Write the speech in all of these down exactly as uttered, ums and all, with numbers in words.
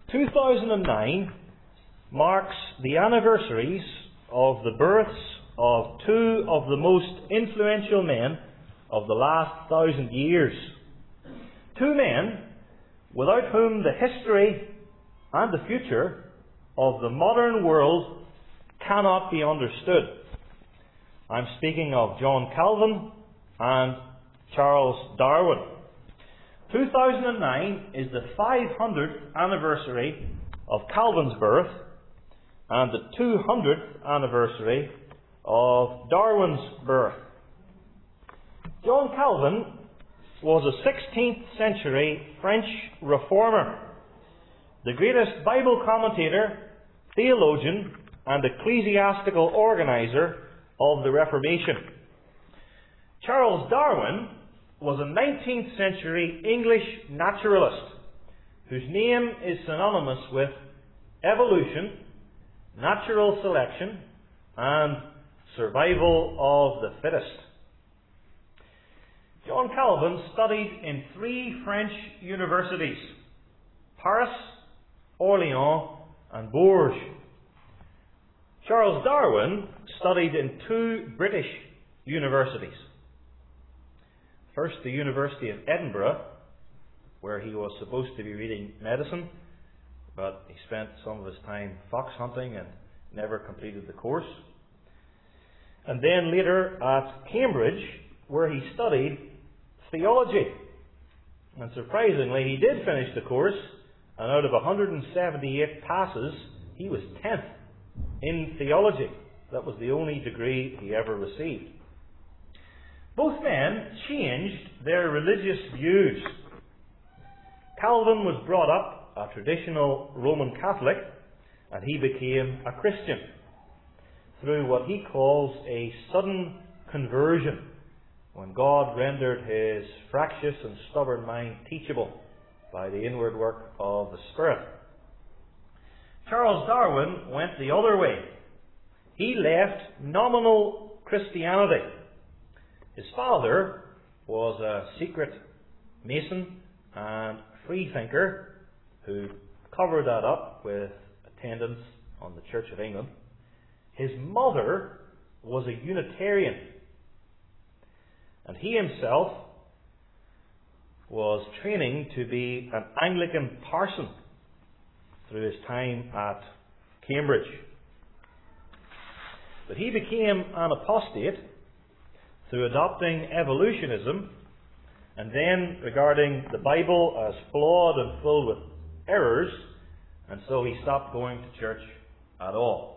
two thousand nine marks the anniversaries of the births of two of the most influential men of the last thousand years. Two men without whom the history and the future of the modern world cannot be understood. I'm speaking of John Calvin and Charles Darwin. two thousand nine is the five hundredth anniversary of Calvin's birth and the two hundredth anniversary of Darwin's birth. John Calvin was a sixteenth century French reformer, the greatest Bible commentator, theologian, and ecclesiastical organizer of the Reformation. Charles Darwin was a nineteenth century English naturalist whose name is synonymous with evolution, natural selection, and survival of the fittest. John Calvin studied in three French universities: Paris, Orleans, and Bourges. Charles Darwin studied in two British universities. First, the University of Edinburgh, where he was supposed to be reading medicine, but he spent some of his time fox hunting and never completed the course. And then later at Cambridge, where he studied theology. And surprisingly, he did finish the course, and out of one hundred seventy-eight passes, he was tenth in theology. That was the only degree he ever received. Both men changed their religious views. Calvin was brought up a traditional Roman Catholic, and he became a Christian through what he calls a sudden conversion, when God rendered his fractious and stubborn mind teachable by the inward work of the Spirit. Charles Darwin went the other way. He left nominal Christianity. His father was a secret Mason and freethinker who covered that up with attendance on the Church of England. His mother was a Unitarian, and he himself was training to be an Anglican parson through his time at Cambridge. But he became an apostate through adopting evolutionism and then regarding the Bible as flawed and filled with errors, and so he stopped going to church at all.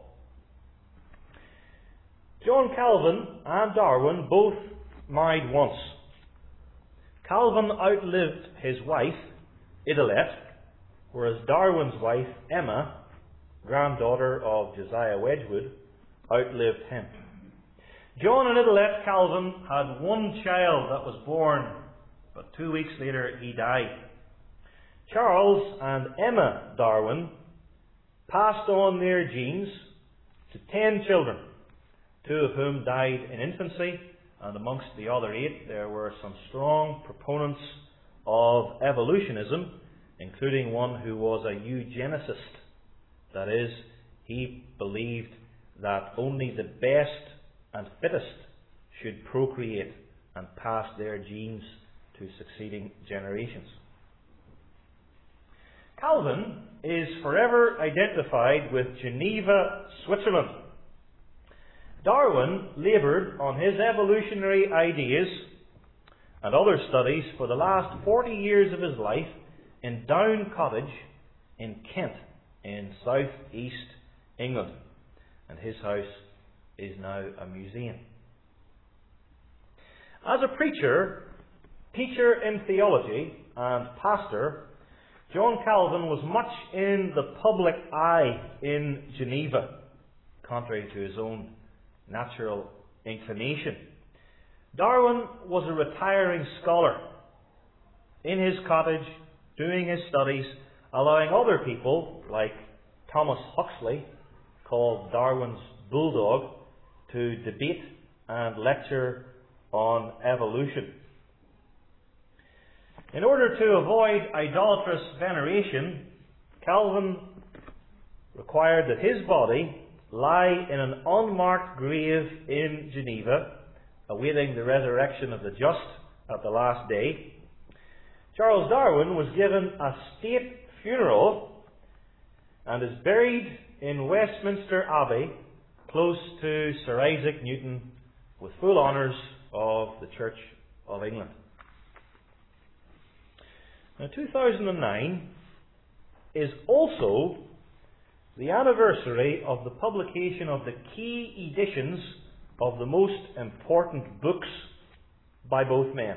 John Calvin and Darwin both married once. Calvin outlived his wife, Idelette, whereas Darwin's wife, Emma, granddaughter of Josiah Wedgwood, outlived him. John and Idelette Calvin had one child that was born, but two weeks later he died. Charles and Emma Darwin passed on their genes to ten children, two of whom died in infancy, and amongst the other eight there were some strong proponents of evolutionism, including one who was a eugenicist. That is, he believed that only the best and fittest should procreate and pass their genes to succeeding generations. Calvin is forever identified with Geneva, Switzerland. Darwin laboured on his evolutionary ideas and other studies for the last forty years of his life in Down Cottage in Kent, in south east England, and his house is now a museum. As a preacher, teacher in theology, and pastor, John Calvin was much in the public eye in Geneva, contrary to his own natural inclination. Darwin was a retiring scholar in his cottage, doing his studies, allowing other people, like Thomas Huxley, called Darwin's bulldog, to debate and lecture on evolution. In order to avoid idolatrous veneration, Calvin required that his body lie in an unmarked grave in Geneva, awaiting the resurrection of the just at the last day. Charles Darwin was given a state funeral and is buried in Westminster Abbey, close to Sir Isaac Newton, with full honours of the Church of England. Now, two thousand nine is also the anniversary of the publication of the key editions of the most important books by both men.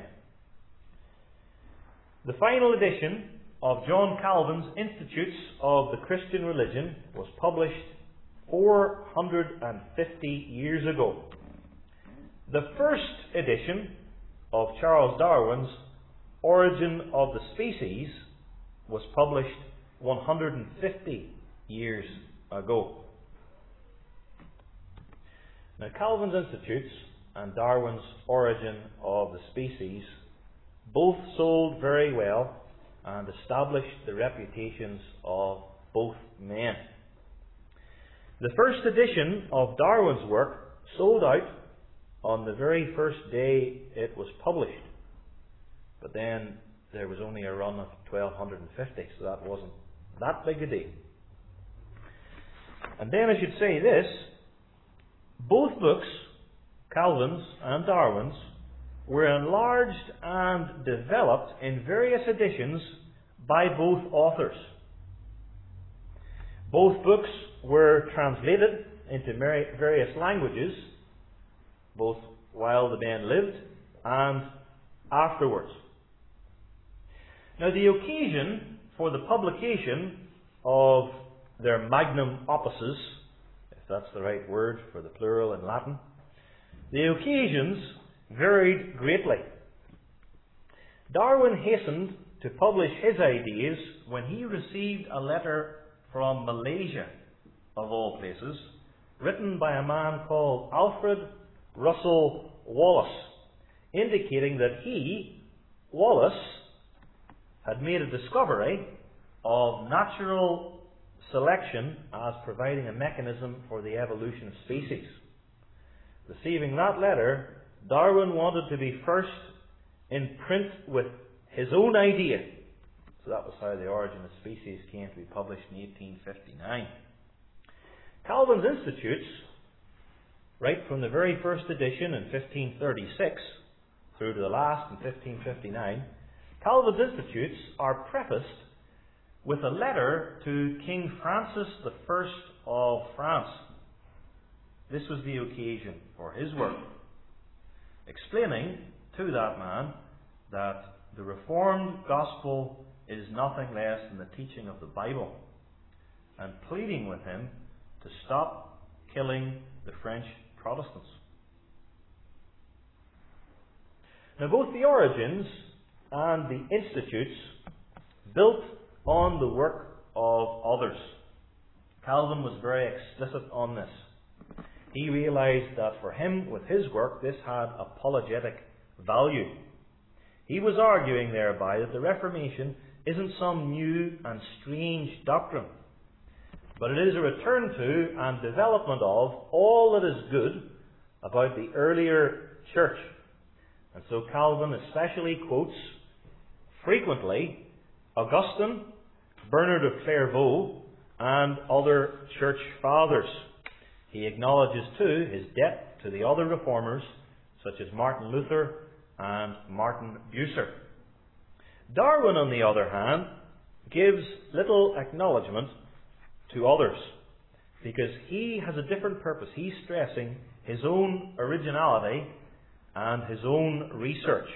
The final edition of John Calvin's Institutes of the Christian Religion was published four hundred fifty years ago. The first edition of Charles Darwin's Origin of the Species was published one hundred fifty years ago. Now, Calvin's Institutes and Darwin's Origin of the Species both sold very well and established the reputations of both men. The first edition of Darwin's work sold out on the very first day it was published, but then there was only a run of twelve fifty, so that wasn't that big a deal. And then I should say this: both books, Calvin's and Darwin's, were enlarged and developed in various editions by both authors. Both books were translated into various languages, both while the men lived and afterwards. Now, the occasion for the publication of their magnum opuses, if that's the right word for the plural in Latin, the occasions varied greatly. Darwin hastened to publish his ideas when he received a letter from Malaysia, of all places, written by a man called Alfred Russel Wallace, indicating that he, Wallace, had made a discovery of natural selection as providing a mechanism for the evolution of species. Receiving that letter, Darwin wanted to be first in print with his own idea. So that was how The Origin of Species came to be published in eighteen fifty-nine. Calvin's Institutes, right from the very first edition in fifteen thirty-six through to the last in fifteen fifty-nine, Calvin's Institutes are prefaced with a letter to King Francis the First of France. This was the occasion for his work, explaining to that man that the Reformed gospel is nothing less than the teaching of the Bible, and pleading with him to stop killing the French Protestants. Now, both the Origins and the Institutes built on the work of others. Calvin was very explicit on this. He realized that for him, with his work, this had apologetic value. He was arguing thereby that the Reformation isn't some new and strange doctrine, but it is a return to and development of all that is good about the earlier church. And so Calvin especially quotes frequently Augustine, Bernard of Clairvaux, and other church fathers. He acknowledges too his debt to the other reformers, such as Martin Luther and Martin Bucer. Darwin, on the other hand, gives little acknowledgement to others, because he has a different purpose. He's stressing his own originality and his own research.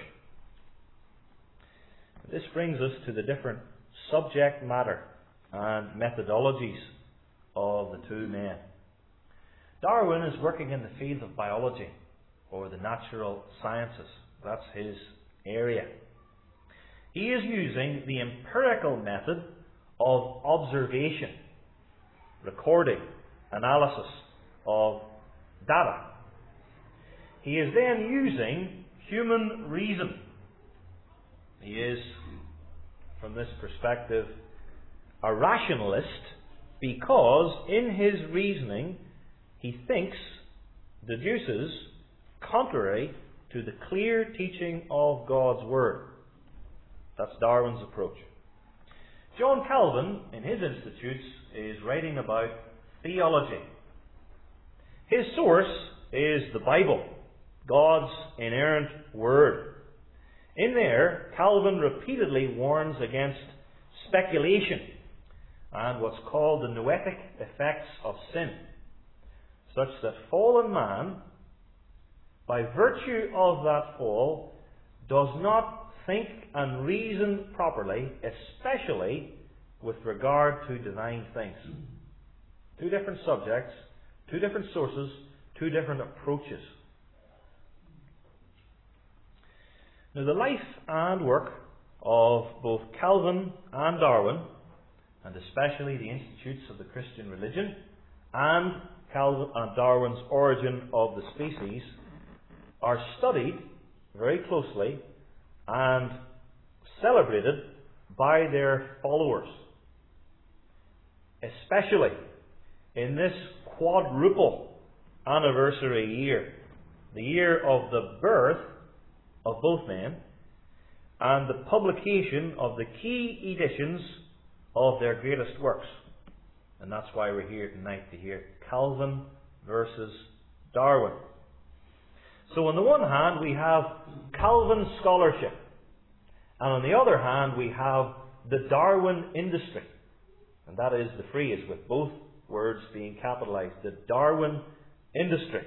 This brings us to the different subject matter and methodologies of the two men. Darwin is working in the field of biology, or the natural sciences. That's his area. He is using the empirical method of observation, recording, analysis of data. He is then using human reason. He is, from this perspective, a rationalist because in his reasoning he thinks, deduces, contrary to the clear teaching of God's Word. That's Darwin's approach. John Calvin, in his Institutes, is writing about theology. His source is the Bible, God's inerrant Word. In there, Calvin repeatedly warns against speculation and what's called the noetic effects of sin, such that fallen man, by virtue of that fall, does not think and reason properly, especially with regard to divine things. Two different subjects, two different sources, two different approaches. Now, the life and work of both Calvin and Darwin, and especially the Institutes of the Christian Religion, and Calvin and Darwin's Origin of the Species, are studied very closely and celebrated by their followers, especially in this quadruple anniversary year, the year of the birth of both men and the publication of the key editions of their greatest works. And that's why we're here tonight, to hear Calvin versus Darwin. So on the one hand we have Calvin scholarship, and on the other hand we have the Darwin industry. And that is the phrase with both words being capitalized, the Darwin industry.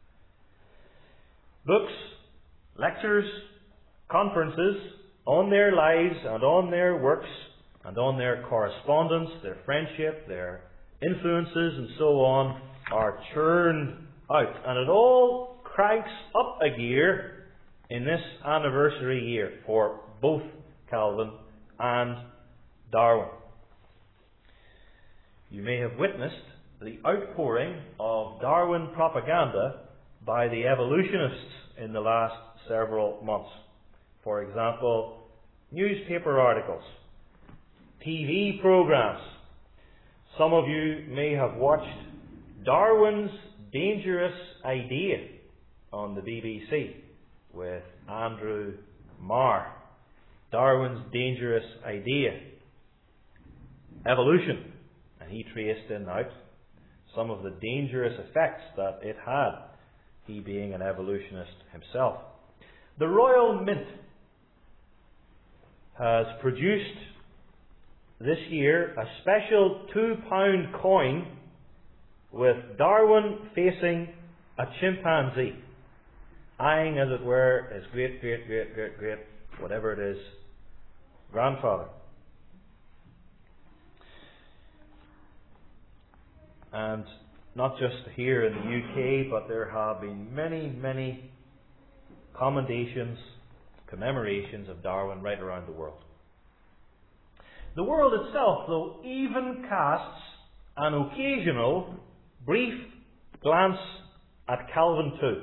Books, lectures, conferences on their lives and on their works and on their correspondence, their friendship, their influences and so on are churned out. And it all cranks up a gear in this anniversary year for both Calvin and Darwin. You may have witnessed the outpouring of Darwin propaganda by the evolutionists in the last several months. For example, newspaper articles, T V programs. Some of you may have watched Darwin's Dangerous Idea on the B B C with Andrew Marr. Darwin's Dangerous Idea. Evolution. And he traced in out some of the dangerous effects that it had, he being an evolutionist himself. The Royal Mint has produced this year a special two pound coin with Darwin facing a chimpanzee, eyeing, as it were, his great, great, great, great, great, whatever it is, grandfather. And not just here in the U K, but there have been many, many commendations, commemorations of Darwin right around the world. The world itself, though, even casts an occasional, brief glance at Calvin too.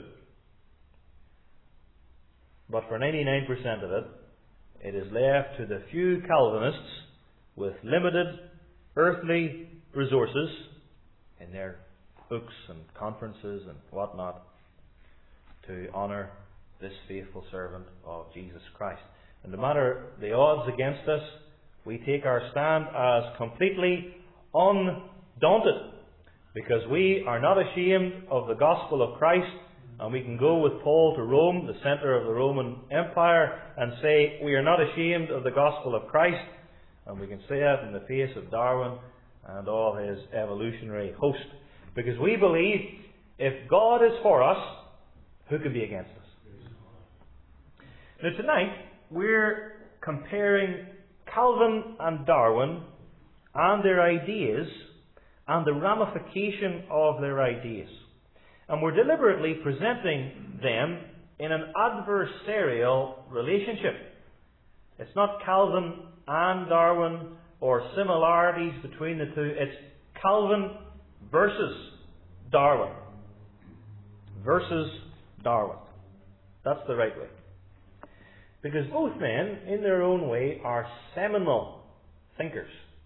But for ninety-nine percent of it, it is left to the few Calvinists with limited earthly resources in their books and conferences and whatnot to honour this faithful servant of Jesus Christ. And no matter the odds against us, we take our stand as completely undaunted, because we are not ashamed of the gospel of Christ, and we can go with Paul to Rome, the centre of the Roman Empire, and say we are not ashamed of the gospel of Christ, and we can say that in the face of Darwin and all his evolutionary host, because we believe if God is for us, who can be against us? Now tonight we're comparing Calvin and Darwin and their ideas and the ramification of their ideas. And we're deliberately presenting them in an adversarial relationship. It's not Calvin and Darwin or similarities between the two. It's Calvin versus Darwin. Versus Darwin. That's the right way. Because both men, in their own way, are seminal thinkers.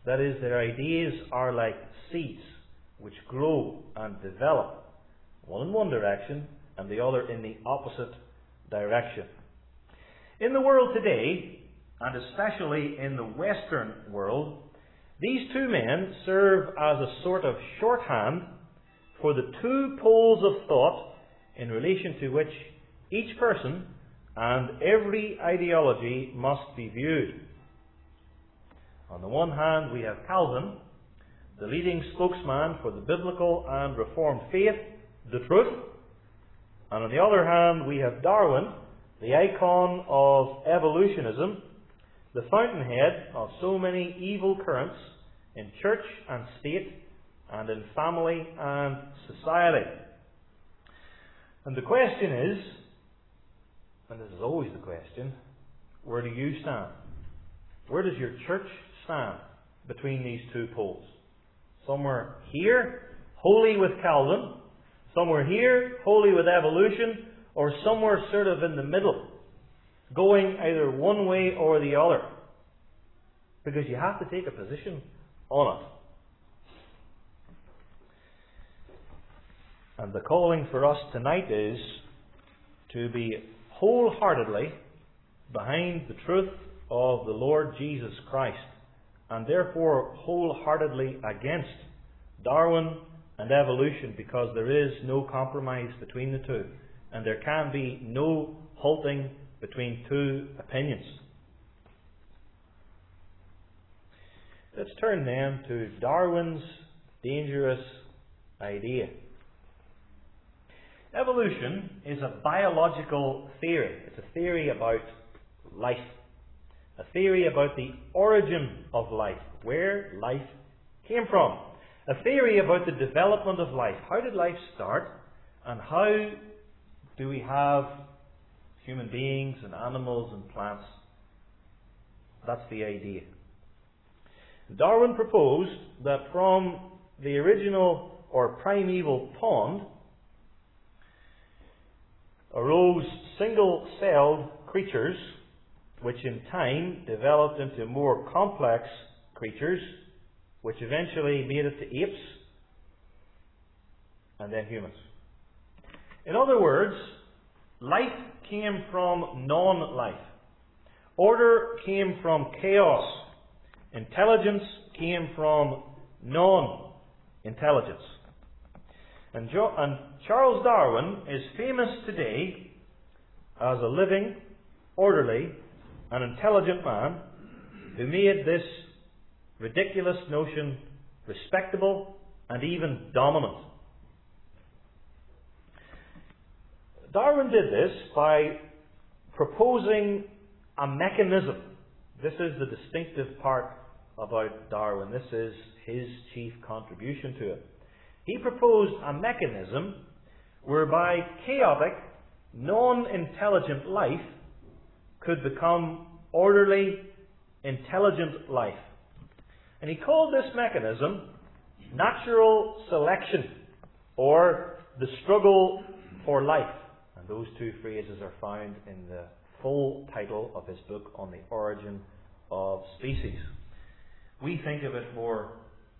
That is, their ideas are like seeds which grow and develop, one in one direction and the other in the opposite direction. In the world today, and especially in the Western world, these two men serve as a sort of shorthand for the two poles of thought in relation to which each person and every ideology must be viewed. On the one hand, we have Calvin, the leading spokesman for the biblical and Reformed faith, the truth. And on the other hand, we have Darwin, the icon of evolutionism, the fountainhead of so many evil currents in church and state and in family and society. And the question is, and this is always the question, where do you stand? Where does your church stand between these two poles? Somewhere here, wholly with Calvin, somewhere here, wholly with evolution, or somewhere sort of in the middle, going either one way or the other. Because you have to take a position on it. And the calling for us tonight is to be wholeheartedly behind the truth of the Lord Jesus Christ, and therefore wholeheartedly against Darwin and evolution, because there is no compromise between the two, and there can be no halting between two opinions. Let's turn then to Darwin's dangerous idea. Evolution is a biological theory. It's a theory about life. A theory about the origin of life, where life came from. A theory about the development of life. How did life start? And how do we have human beings and animals and plants? That's the idea. Darwin proposed that from the original or primeval pond arose single-celled creatures which in time developed into more complex creatures which eventually made it to apes and then humans. In other words, life came from non-life. Order came from chaos. Intelligence came from non-intelligence. And, jo- and Charles Darwin is famous today as a living, orderly, and intelligent man who made this ridiculous notion respectable and even dominant. Darwin did this by proposing a mechanism. This is the distinctive part about Darwin. This is his chief contribution to it. He proposed a mechanism whereby chaotic, non-intelligent life could become orderly, intelligent life. And he called this mechanism natural selection, or the struggle for life. And those two phrases are found in the full title of his book on the origin of species. We think of it more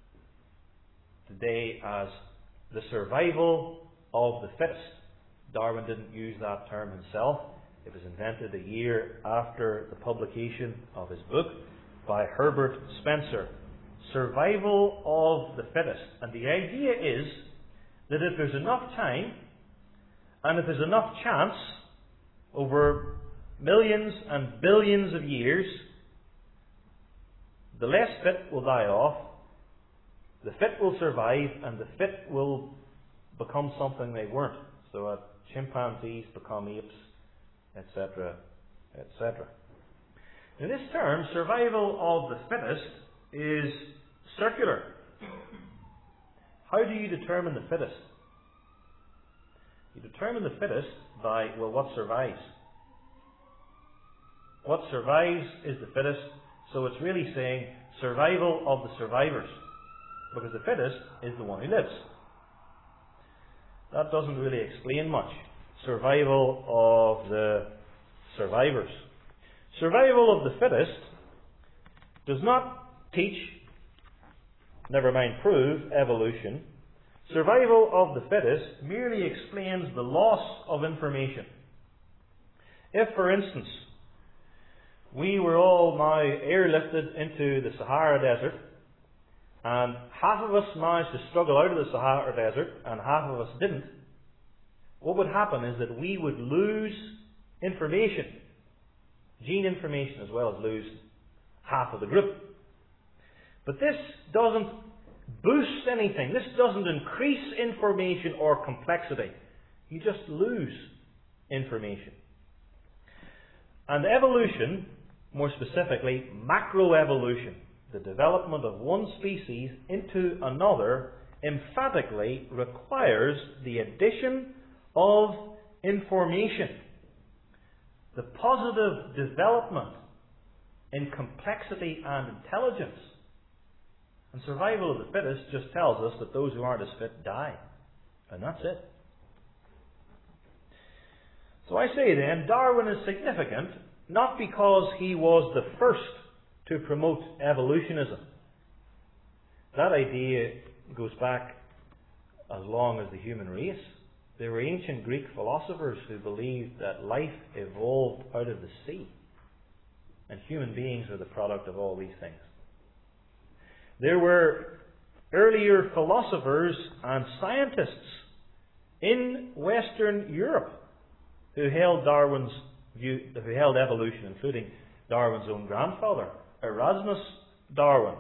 today as the survival of the fittest. Darwin didn't use that term himself. It was invented a year after the publication of his book by Herbert Spencer. Survival of the fittest. And the idea is that if there's enough time and if there's enough chance over millions and billions of years, the less fit will die off, the fit will survive, and the fit will become something they weren't. So uh, chimpanzees become apes, et cetera, et cetera. In this term, survival of the fittest is circular. How do you determine the fittest? You determine the fittest by, well, what survives? What survives is the fittest, so it's really saying survival of the survivors, because the fittest is the one who lives. That doesn't really explain much. Survival of the survivors. Survival of the fittest does not teach never mind prove, evolution, survival of the fittest merely explains the loss of information. If, for instance, we were all now airlifted into the Sahara Desert, and half of us managed to struggle out of the Sahara Desert, and half of us didn't, what would happen is that we would lose information, gene information, as well as lose half of the group. But this doesn't boost anything. This doesn't increase information or complexity. You just lose information. And evolution, more specifically macroevolution, the development of one species into another, emphatically requires the addition of information. The positive development in complexity and intelligence. And survival of the fittest just tells us that those who aren't as fit die. And that's it. So I say then, Darwin is significant not because he was the first to promote evolutionism. That idea goes back as long as the human race. There were ancient Greek philosophers who believed that life evolved out of the sea. And human beings are the product of all these things. There were earlier philosophers and scientists in Western Europe who held Darwin's view, who held evolution, including Darwin's own grandfather, Erasmus Darwin.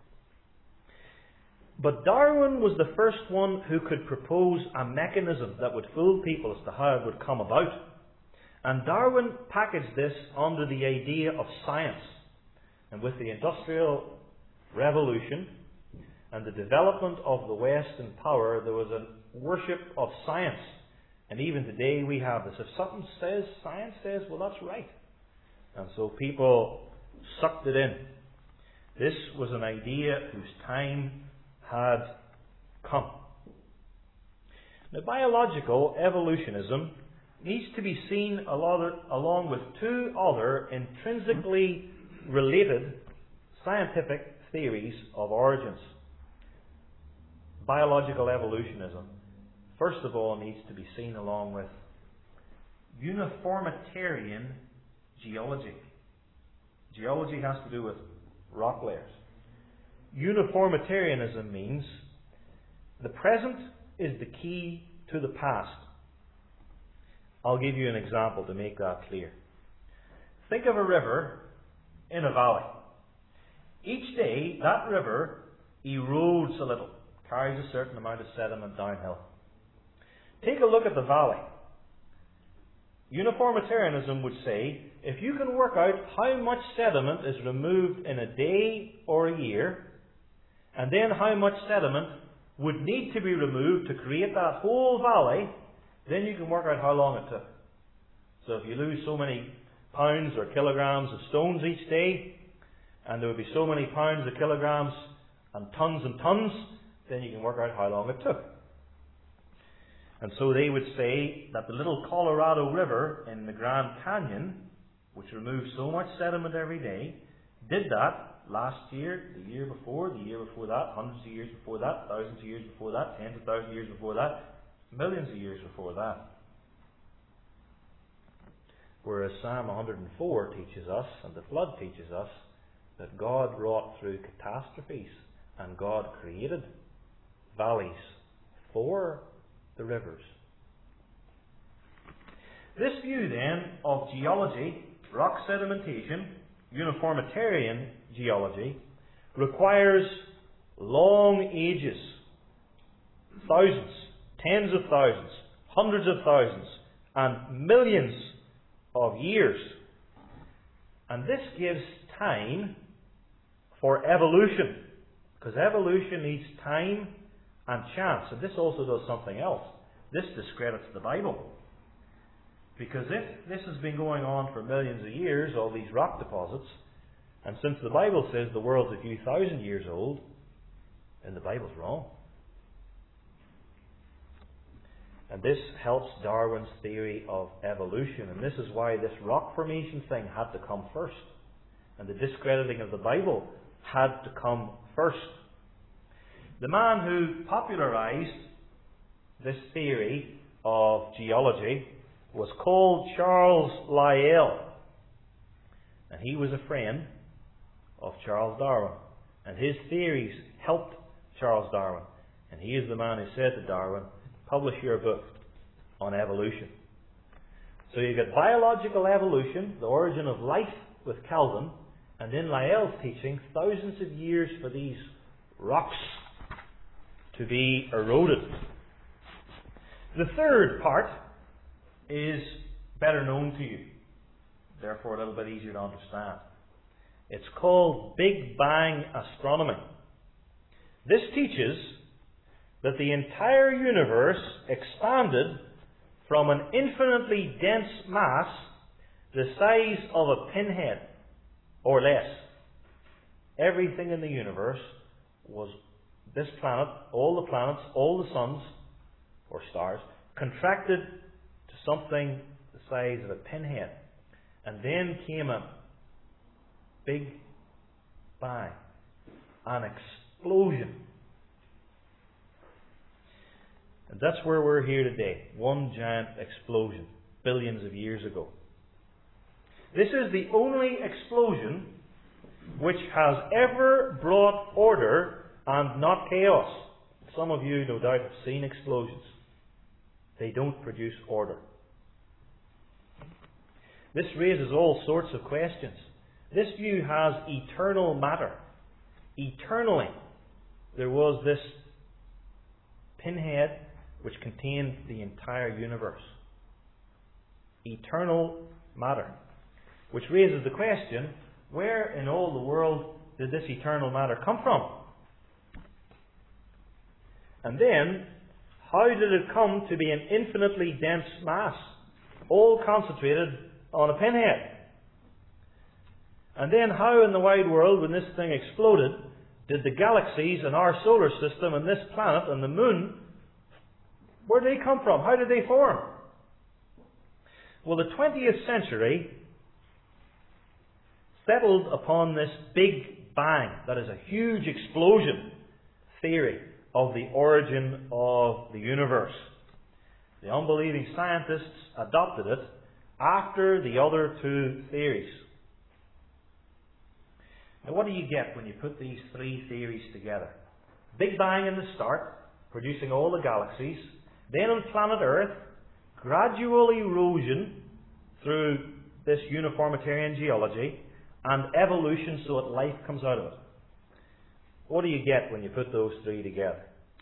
But Darwin was the first one who could propose a mechanism that would fool people as to how it would come about. And Darwin packaged this under the idea of science. And with the Industrial Revolution and the development of the West in power, there was a worship of science. And even today we have this. If something says, science says, well, that's right. And so people sucked it in. This was an idea whose time had come. Now, biological evolutionism needs to be seen along with two other intrinsically related scientific theories of origins. Biological evolutionism, first of all, needs to be seen along with uniformitarian geology. Geology has to do with rock layers. Uniformitarianism means the present is the key to the past. I'll give you an example to make that clear. Think of a river in a valley. Each day, that river erodes a little, carries a certain amount of sediment downhill. Take a look at the valley. Uniformitarianism would say, if you can work out how much sediment is removed in a day or a year, and then how much sediment would need to be removed to create that whole valley, then you can work out how long it took. So if you lose so many pounds or kilograms of stones each day, and there would be so many pounds or kilograms and tons and tons, then you can work out how long it took. And so they would say that the little Colorado River in the Grand Canyon, which removes so much sediment every day, did that last year, the year before, the year before that, hundreds of years before that, thousands of years before that, tens of thousands of years before that, millions of years before that. Whereas Psalm one hundred four teaches us, and the flood teaches us, that God wrought through catastrophes, and God created valleys for the rivers. This view then of geology, rock sedimentation, uniformitarian geology, requires long ages, thousands, tens of thousands, hundreds of thousands, and millions of years. And this gives time for evolution, because evolution needs time and chance. And this also does something else. This discredits the Bible. Because if this has been going on for millions of years, all these rock deposits, and since the Bible says the world's a few thousand years old, then the Bible's wrong. And this helps Darwin's theory of evolution. And this is why this rock formation thing had to come first. And the discrediting of the Bible had to come first. The man who popularized this theory of geology was called Charles Lyell. And he was a friend of Charles Darwin. And his theories helped Charles Darwin. And he is the man who said to Darwin, publish your book on evolution. So you've got biological evolution, the origin of life with Calvin, and then Lyell's teaching, thousands of years for these rocks to be eroded. The third part is better known to you, therefore a little bit easier to understand. It's called Big Bang astronomy. This teaches that the entire universe expanded from an infinitely dense mass the size of a pinhead or less. Everything in the universe was this planet, all the planets, all the suns or stars, contracted to something the size of a pinhead. And then came a big bang, an explosion. And that's where we're here today. One giant explosion, billions of years ago. This is the only explosion which has ever brought order and not chaos. Some of you, no doubt, have seen explosions. They don't produce order. This raises all sorts of questions. This view has eternal matter. Eternally, there was this pinhead which contained the entire universe. Eternal matter. Which raises the question, where in all the world did this eternal matter come from? And then, how did it come to be an infinitely dense mass, all concentrated on a pinhead? And then how in the wide world, when this thing exploded, did the galaxies in our solar system and this planet and the moon, where did they come from? How did they form? Well, the twentieth century settled upon this Big Bang, that is a huge explosion theory of the origin of the universe. The unbelieving scientists adopted it after the other two theories. Now, what do you get when you put these three theories together? Big Bang in the start, producing all the galaxies. Then on planet Earth, gradual erosion through this uniformitarian geology, and evolution so that life comes out of it. What do you get when you put those three together?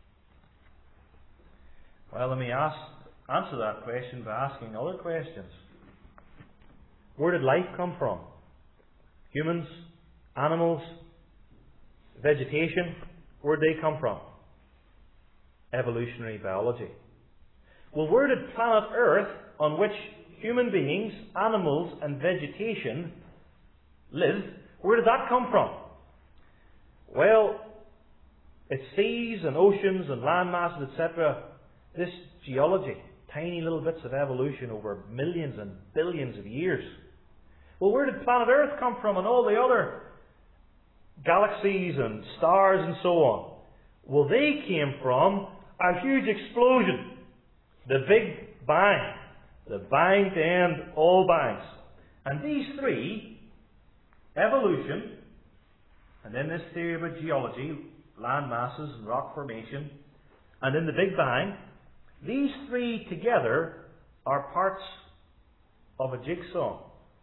Well, let me ask, answer that question by asking other questions. Where did life come from? Humans? Animals? Vegetation? Where did they come from? Evolutionary biology. Well, where did planet Earth, on which human beings, animals, and vegetation live, where did that come from? Well, it's seas and oceans and land masses, et cetera. This geology, tiny little bits of evolution over millions and billions of years. Well, where did planet Earth come from and all the other galaxies and stars and so on? Well, they came from a huge explosion. The Big Bang. The bang to end all bangs. And these three, evolution, and then this theory about geology, land masses and rock formation, and then the Big Bang, these three together are parts of a jigsaw.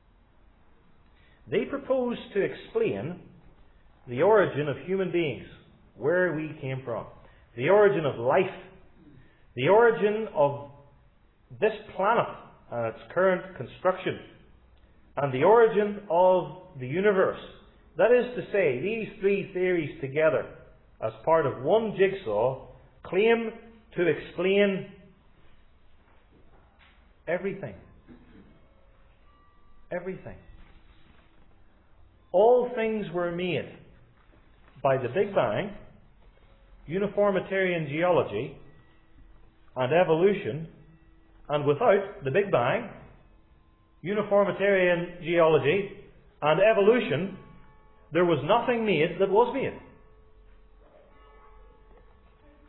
They propose to explain the origin of human beings, where we came from, the origin of life, the origin of this planet and its current construction, and the origin of the universe. That is to say, these three theories together, as part of one jigsaw, claim to explain everything. Everything. All things were made by the Big Bang, uniformitarian geology, and evolution, and without the Big Bang, uniformitarian geology, and evolution, there was nothing made that was made.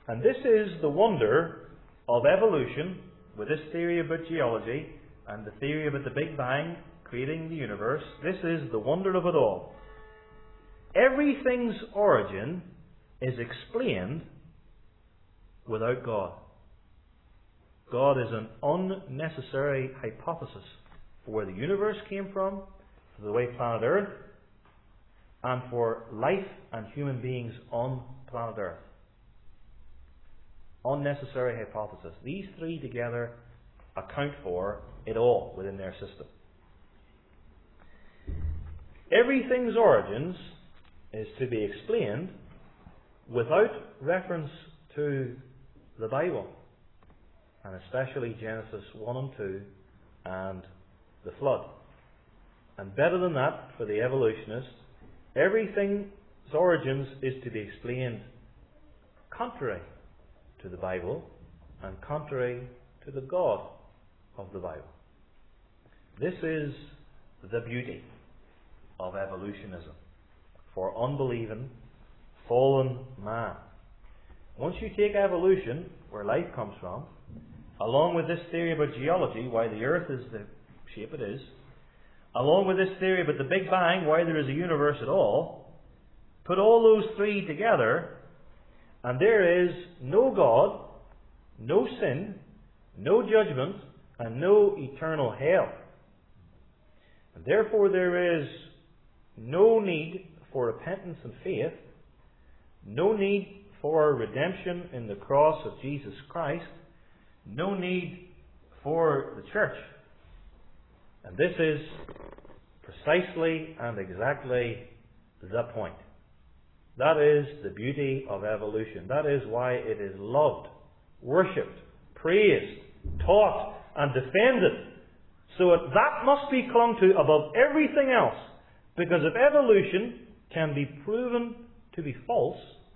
And this is the wonder of evolution, with this theory about geology and the theory about the Big Bang creating the universe. This is the wonder of it all. Everything's origin is explained without God. God is an unnecessary hypothesis for where the universe came from, for the way planet Earth, and for life and human beings on planet Earth. Unnecessary hypothesis. These three together account for it all within their system. Everything's origins is to be explained without reference to the Bible, and especially Genesis one and two and the flood. And better than that, for the evolutionists, everything's origins is to be explained contrary to the Bible and contrary to the God of the Bible. This is the beauty of evolutionism for unbelieving, fallen man. Once you take evolution, where life comes from, along with this theory about geology, why the earth is the shape it is, along with this theory about the Big Bang, why there is a universe at all, put all those three together, and there is no God, no sin, no judgment, and no eternal hell. And therefore there is no need for repentance and faith, no need for redemption in the cross of Jesus Christ, no need for the church. And this is precisely and exactly the point. That is the beauty of evolution. That is why it is loved, worshipped, praised, taught, and defended. So that must be clung to above everything else. Because if evolution can be proven to be false,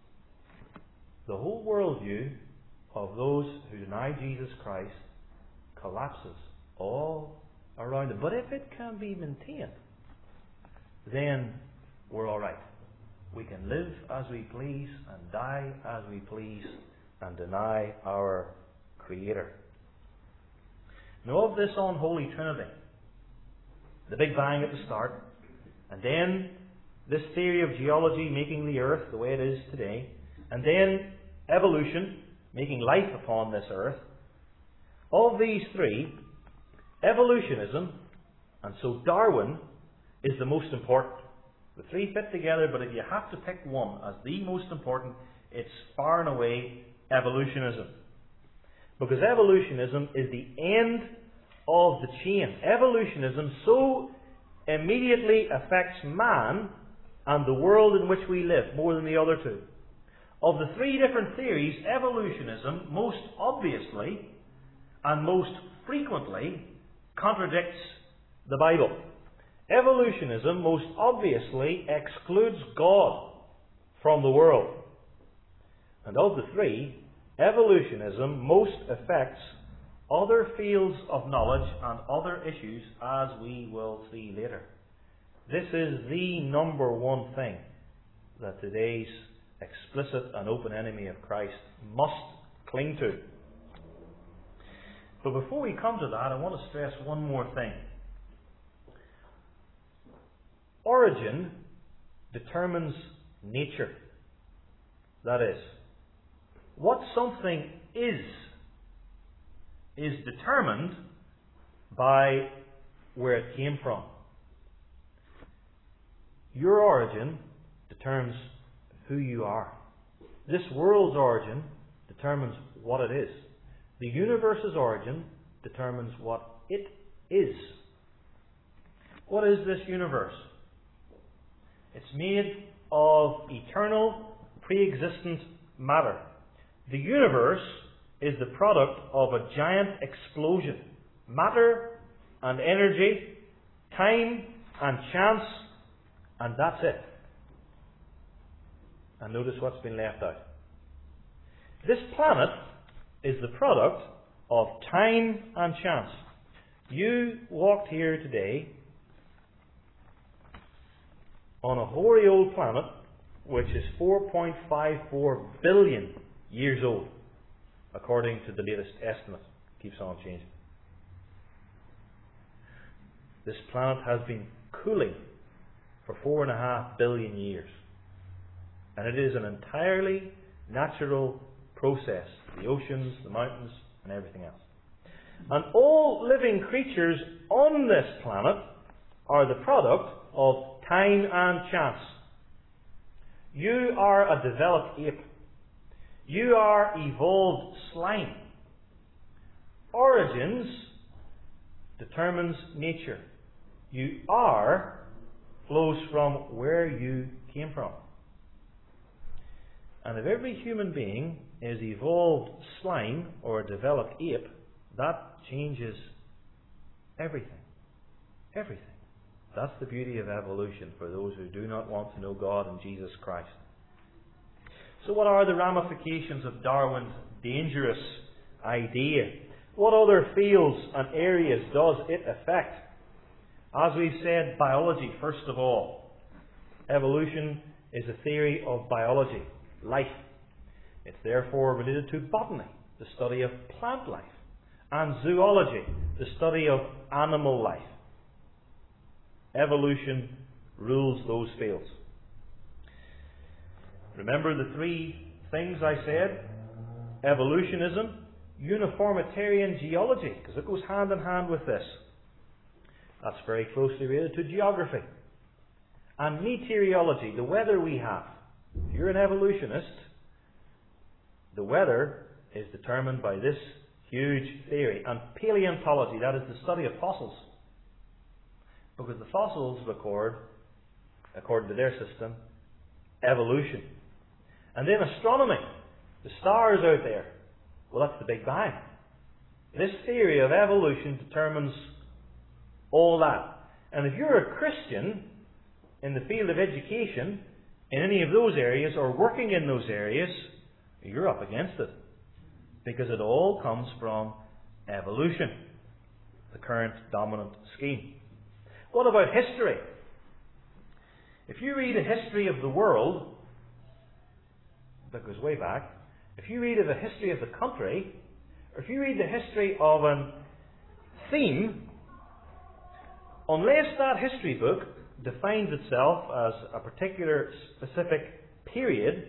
the whole worldview of those who deny Jesus Christ collapses all around them. But if it can be maintained, then we're all right. We can live as we please and die as we please and deny our Creator. Now, of this unholy trinity, the Big Bang at the start, and then this theory of geology making the earth the way it is today, and then evolution making life upon this earth, of these three, evolutionism, and so Darwin, is the most important. The three fit together, but if you have to pick one as the most important, it's far and away evolutionism. Because evolutionism is the end of the chain. Evolutionism so immediately affects man and the world in which we live more than the other two. Of the three different theories, evolutionism most obviously and most frequently contradicts the Bible. Evolutionism most obviously excludes God from the world. And of the three, evolutionism most affects other fields of knowledge and other issues, as we will see later. This is the number one thing that today's explicit and open enemy of Christ must cling to. But before we come to that, I want to stress one more thing. Origin determines nature. That is, what something is, is determined by where it came from. Your origin determines who you are. This world's origin determines what it is. The universe's origin determines what it is. What is this universe? It's made of eternal, pre-existent matter. The universe is the product of a giant explosion. Matter and energy, time and chance, and that's it. And notice what's been left out. This planet is the product of time and chance. You walked here today on a hoary old planet which is four point five four billion years old, according to the latest estimate. Keeps on changing. This planet has been cooling for four and a half billion years. And it is an entirely natural process. The oceans, the mountains, and everything else. And all living creatures on this planet are the product of time and chance. You are a developed ape. You are evolved slime. Origins determines nature. You are flows from where you came from. And if every human being is evolved slime or a developed ape, that changes everything. Everything. That's the beauty of evolution for those who do not want to know God and Jesus Christ. So what are the ramifications of Darwin's dangerous idea? What other fields and areas does it affect? As we've said, biology, first of all. Evolution is a theory of biology, life. It's therefore related to botany, the study of plant life, and zoology, the study of animal life. Evolution rules those fields. Remember the three things I said? Evolutionism, uniformitarian geology, because it goes hand in hand with this. That's very closely related to geography. And meteorology, the weather we have. If you're an evolutionist, the weather is determined by this huge theory. And paleontology, that is the study of fossils. Because the fossils record, according to their system, evolution. And then astronomy, the stars out there. Well, that's the Big Bang. This theory of evolution determines all that. And if you're a Christian in the field of education, in any of those areas, or working in those areas, you're up against it. Because it all comes from evolution, the current dominant scheme. What about history? If you read a history of the world, that goes way back, if you read of a history of the country, or if you read the history of a theme, unless that history book defines itself as a particular specific period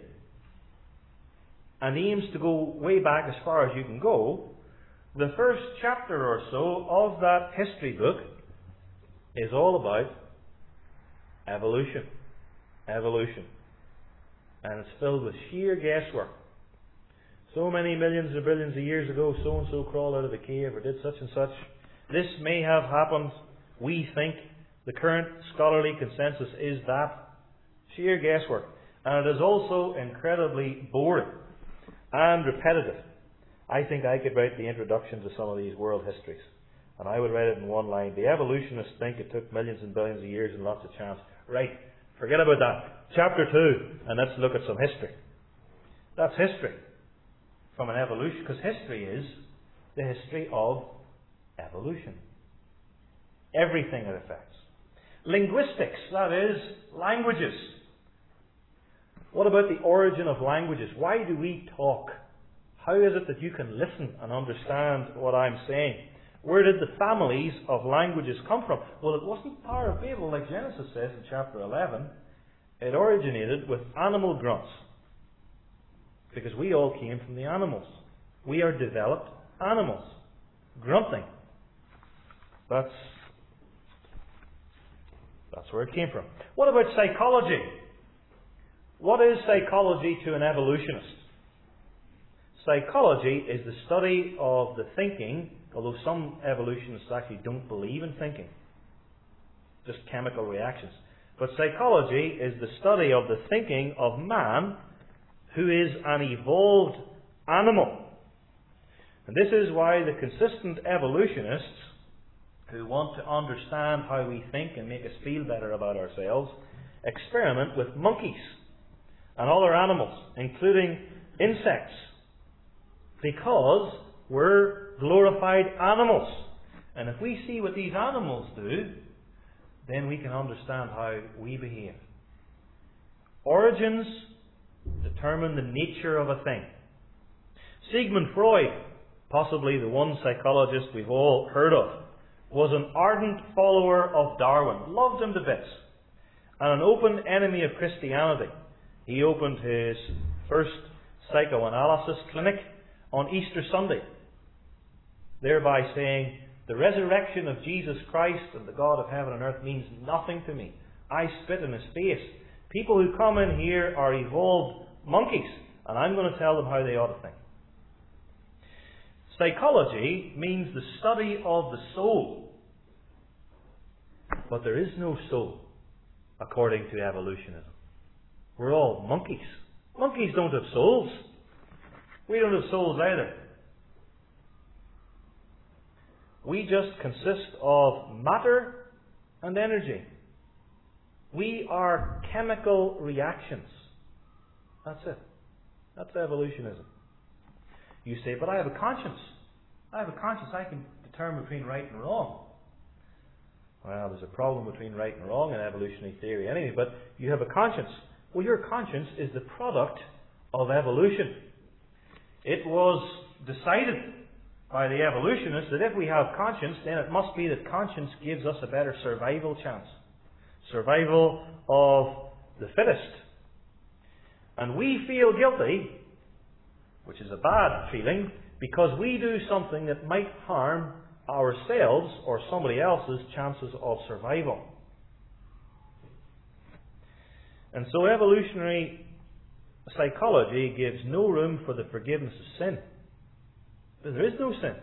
and aims to go way back as far as you can go, the first chapter or so of that history book is all about evolution. Evolution. And it's filled with sheer guesswork. So many millions or billions of years ago, so and so crawled out of a cave or did such and such. This may have happened. We think the current scholarly consensus is that. Sheer guesswork. And it is also incredibly boring and repetitive. I think I could write the introduction to some of these world histories. And I would write it in one line. The evolutionists think it took millions and billions of years and lots of chance. Right, forget about that. Chapter two, and let's look at some history. That's history from an evolution, because history is the history of evolution. Everything it affects. Linguistics, that is, languages. What about the origin of languages? Why do we talk? How is it that you can listen and understand what I'm saying? Where did the families of languages come from? Well, it wasn't Tower of Babel, like Genesis says in chapter eleven. It originated with animal grunts. Because we all came from the animals. We are developed animals. Grunting. That's, that's where it came from. What about psychology? What is psychology to an evolutionist? Psychology is the study of the thinking, although some evolutionists actually don't believe in thinking. Just chemical reactions. But psychology is the study of the thinking of man, who is an evolved animal. And this is why the consistent evolutionists, who want to understand how we think and make us feel better about ourselves, experiment with monkeys and other animals, including insects, because we're glorified animals. And if we see what these animals do, then we can understand how we behave. Origins determine the nature of a thing. Sigmund Freud, possibly the one psychologist we've all heard of, was an ardent follower of Darwin, loved him to bits, and an open enemy of Christianity. He opened his first psychoanalysis clinic on Easter Sunday, thereby saying, the resurrection of Jesus Christ and the God of heaven and earth means nothing to me. I spit in his face. People who come in here are evolved monkeys, and I'm going to tell them how they ought to think. Psychology means the study of the soul. But there is no soul, according to evolutionism. We're all monkeys. Monkeys don't have souls. We don't have souls either. We just consist of matter and energy. We are chemical reactions. That's it. That's evolutionism. You say, but I have a conscience. I have a conscience. I can determine between right and wrong. Well, there's a problem between right and wrong in evolutionary theory anyway, but you have a conscience. Well, your conscience is the product of evolution. It was decided by the evolutionists that if we have conscience, then it must be that conscience gives us a better survival chance. Survival of the fittest. And we feel guilty, which is a bad feeling, because we do something that might harm ourselves or somebody else's chances of survival. And so evolutionary psychology gives no room for the forgiveness of sin. There is no sin.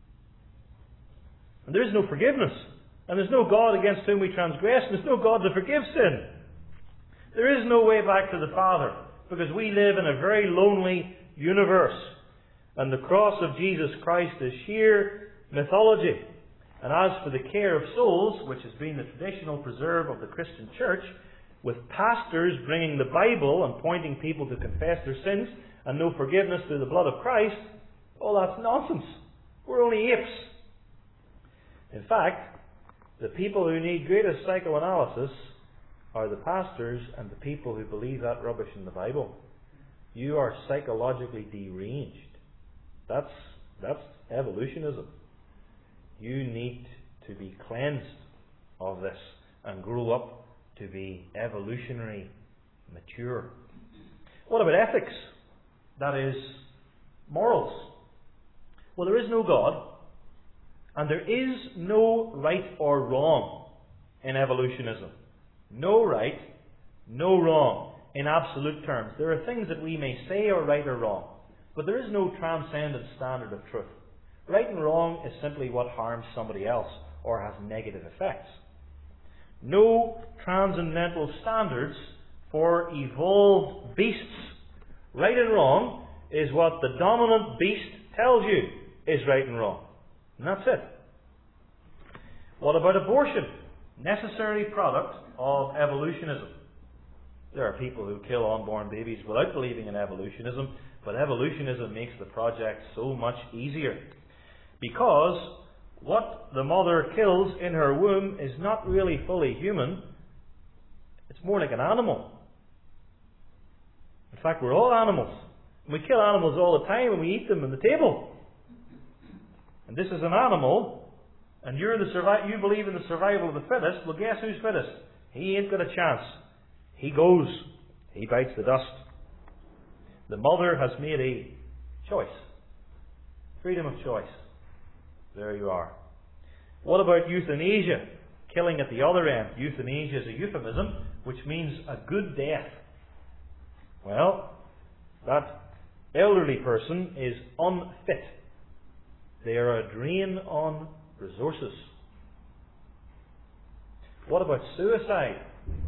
And there is no forgiveness. And there's no God against whom we transgress. And there's no God to forgive sin. There is no way back to the Father, because we live in a very lonely universe. And the cross of Jesus Christ is sheer mythology. And as for the care of souls, which has been the traditional preserve of the Christian church, with pastors bringing the Bible and pointing people to confess their sins and no forgiveness through the blood of Christ, oh, that's nonsense. We're only apes. In fact, the people who need greatest psychoanalysis are the pastors and the people who believe that rubbish in the Bible. You are psychologically deranged. That's, that's evolutionism. You need to be cleansed of this and grow up to be evolutionary mature. What about ethics? That is, morals. Well, there is no God, and there is no right or wrong in evolutionism. No right, no wrong in absolute terms. There are things that we may say are right or wrong, but there is no transcendent standard of truth. Right and wrong is simply what harms somebody else or has negative effects. No transcendental standards for evolved beasts. Right and wrong is what the dominant beast tells you is right and wrong. And that's it. What about abortion? Necessary product of evolutionism. There are people who kill unborn babies without believing in evolutionism, but evolutionism makes the project so much easier. Because what the mother kills in her womb is not really fully human. It's more like an animal. In fact, we're all animals. We kill animals all the time and we eat them on the table. And this is an animal, and you're the survi- you believe in the survival of the fittest. Well, guess who's fittest? He ain't got a chance. He goes. He bites the dust. The mother has made a choice. Freedom of choice. There you are. What about euthanasia? Killing at the other end. Euthanasia is a euphemism, which means a good death. Well, that elderly person is unfit. They are a drain on resources. What about suicide?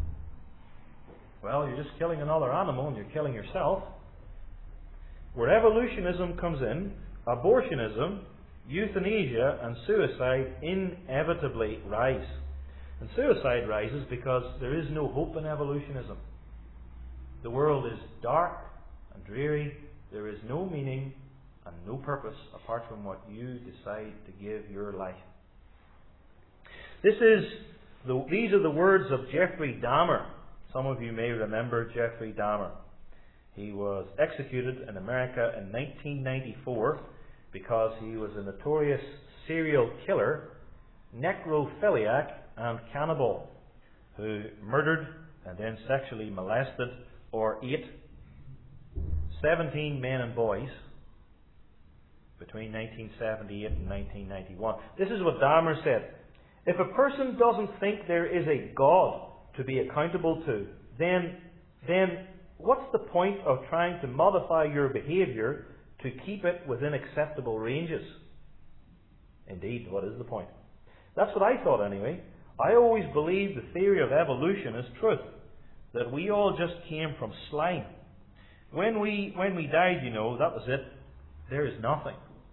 Well, you're just killing another animal and you're killing yourself. Where evolutionism comes in, abortionism, euthanasia and suicide inevitably rise. And suicide rises because there is no hope in evolutionism. The world is dark and dreary. There is no meaning and no purpose apart from what you decide to give your life. This is the, these are the words of Jeffrey Dahmer. Some of you may remember Jeffrey Dahmer. He was executed in America in nineteen ninety-four because he was a notorious serial killer, necrophiliac, and cannibal who murdered and then sexually molested or ate seventeen men and boys between nineteen seventy-eight and nineteen ninety-one. This is what Dahmer said. If a person doesn't think there is a God to be accountable to, then, then what's the point of trying to modify your behaviour to keep it within acceptable ranges? Indeed, what is the point? That's what I thought anyway. I always believed the theory of evolution is truth, that we all just came from slime. When we, when we died, you know, that was it. There is nothing.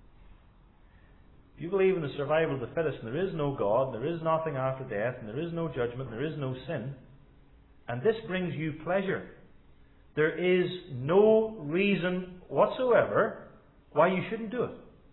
If you believe in the survival of the fittest, and there is no God, and there is nothing after death, and there is no judgment, and there is no sin, and this brings you pleasure, there is no reason whatsoever why you shouldn't do it.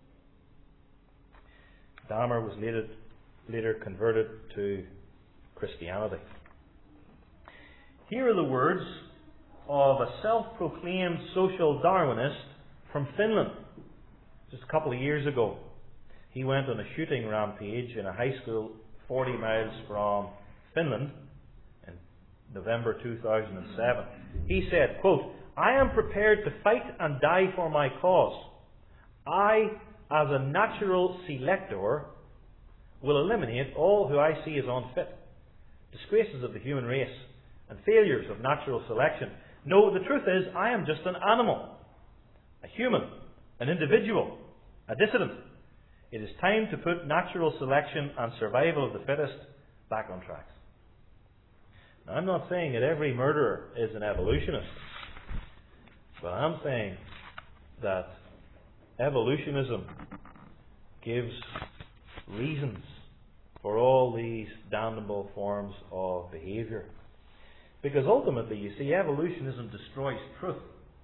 Dahmer was later, later converted to Christianity. Here are the words of a self-proclaimed social Darwinist from Finland just a couple of years ago. He went on a shooting rampage in a high school forty miles from Finland in November two thousand seven. He said, quote, "I am prepared to fight and die for my cause. I, as a natural selector, will eliminate all who I see as unfit, disgraces of the human race, and failures of natural selection. No, the truth is, I am just an animal, a human, an individual, a dissident. It is time to put natural selection and survival of the fittest back on track." Now, I'm not saying that every murderer is an evolutionist, but I'm saying that evolutionism gives reasons for all these damnable forms of behaviour. Because ultimately, you see, evolutionism destroys truth.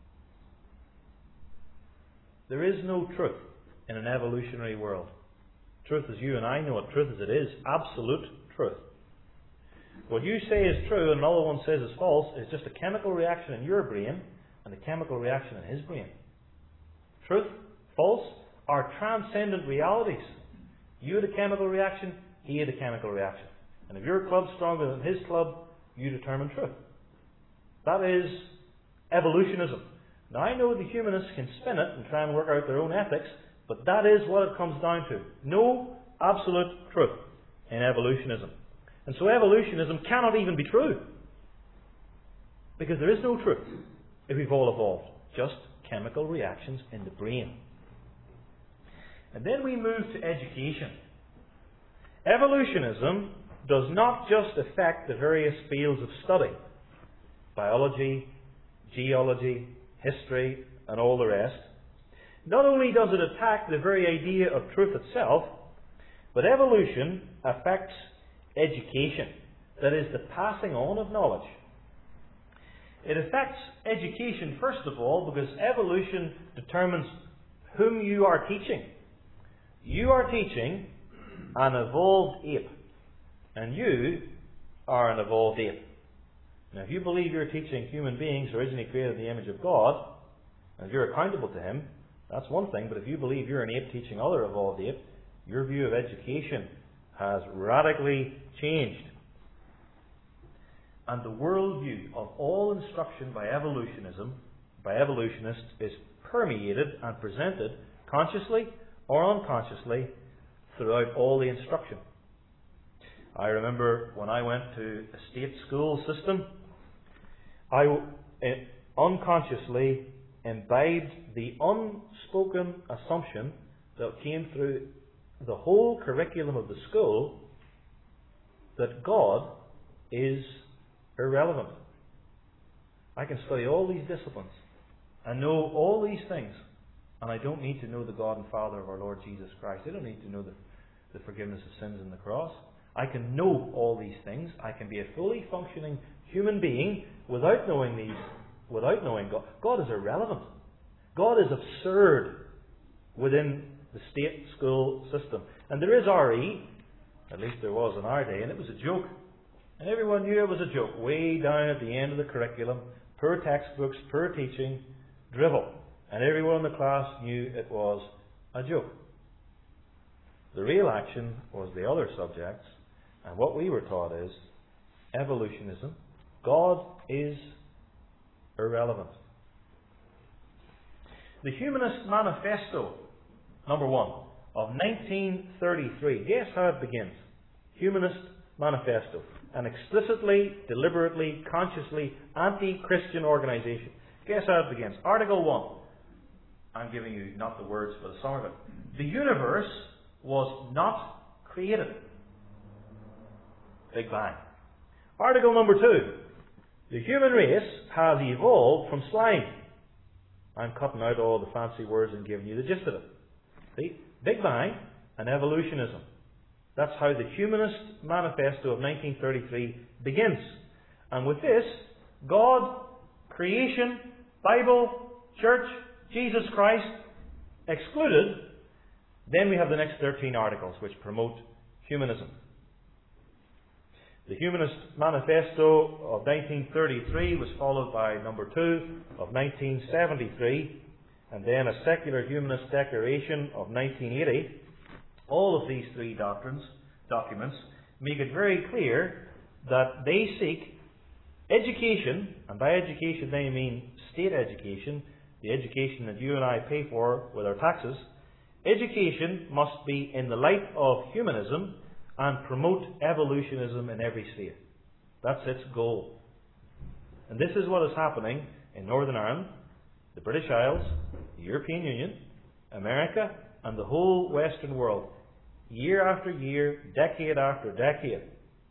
There is no truth in an evolutionary world. Truth as you and I know it, truth as it is, absolute truth. What you say is true and another one says is false is just a chemical reaction in your brain and a chemical reaction in his brain. Truth, false, are transcendent realities. You had a chemical reaction, he had a chemical reaction. And if your club's stronger than his club, you determine truth. That is evolutionism. Now, I know the humanists can spin it and try and work out their own ethics, but that is what it comes down to. No absolute truth in evolutionism. And so evolutionism cannot even be true. Because there is no truth if we've all evolved. Just chemical reactions in the brain. And then we move to education. Evolutionism does not just affect the various fields of study, biology, geology, history, and all the rest. Not only does it attack the very idea of truth itself, but evolution affects education, that is, the passing on of knowledge. It affects education, first of all, because evolution determines whom you are teaching. You are teaching an evolved ape, and you are an evolved ape. Now, if you believe you're teaching human beings originally created in the image of God, and you're accountable to Him, that's one thing. But if you believe you're an ape teaching other evolved ape, your view of education has radically changed. And the worldview of all instruction by evolutionism, by evolutionists, is permeated and presented consciously or unconsciously throughout all the instruction. I remember when I went to a state school system, I uh, unconsciously imbibed the unspoken assumption that came through the whole curriculum of the school that God is irrelevant. I can study all these disciplines and know all these things, and I don't need to know the God and Father of our Lord Jesus Christ. I don't need to know the, the forgiveness of sins in the cross. I can know all these things. I can be a fully functioning human being without knowing these, without knowing God. God is irrelevant. God is absurd within the state school system. And there is R E, at least there was in our day, and it was a joke. And everyone knew it was a joke. Way down at the end of the curriculum, Poor textbooks, poor teaching, drivel. And everyone in the class knew it was a joke. The real action was the other subjects, and what we were taught is evolutionism. God is irrelevant. The Humanist Manifesto, number one, of nineteen thirty-three. Guess how it begins? Humanist Manifesto. An explicitly, deliberately, consciously anti-Christian organization. Guess how it begins? Article one. I'm giving you not the words but the sum of it. The universe was not created. Big Bang. Article number two. The human race has evolved from slime. I'm cutting out all the fancy words and giving you the gist of it. See? Big Bang and evolutionism. That's how the Humanist Manifesto of nineteen thirty-three begins. And with this, God, creation, Bible, church, Jesus Christ excluded, then we have the next thirteen articles which promote humanism. The Humanist Manifesto of nineteen thirty-three was followed by number two of nineteen seventy-three, and then a Secular Humanist Declaration of nineteen eighty. All of these three doctrines, documents make it very clear that they seek education, and by education they mean state education, the education that you and I pay for with our taxes. Education must be in the light of humanism and promote evolutionism in every state. That's its goal. And this is what is happening in Northern Ireland, the British Isles, the European Union, America, and the whole Western world. Year after year, decade after decade.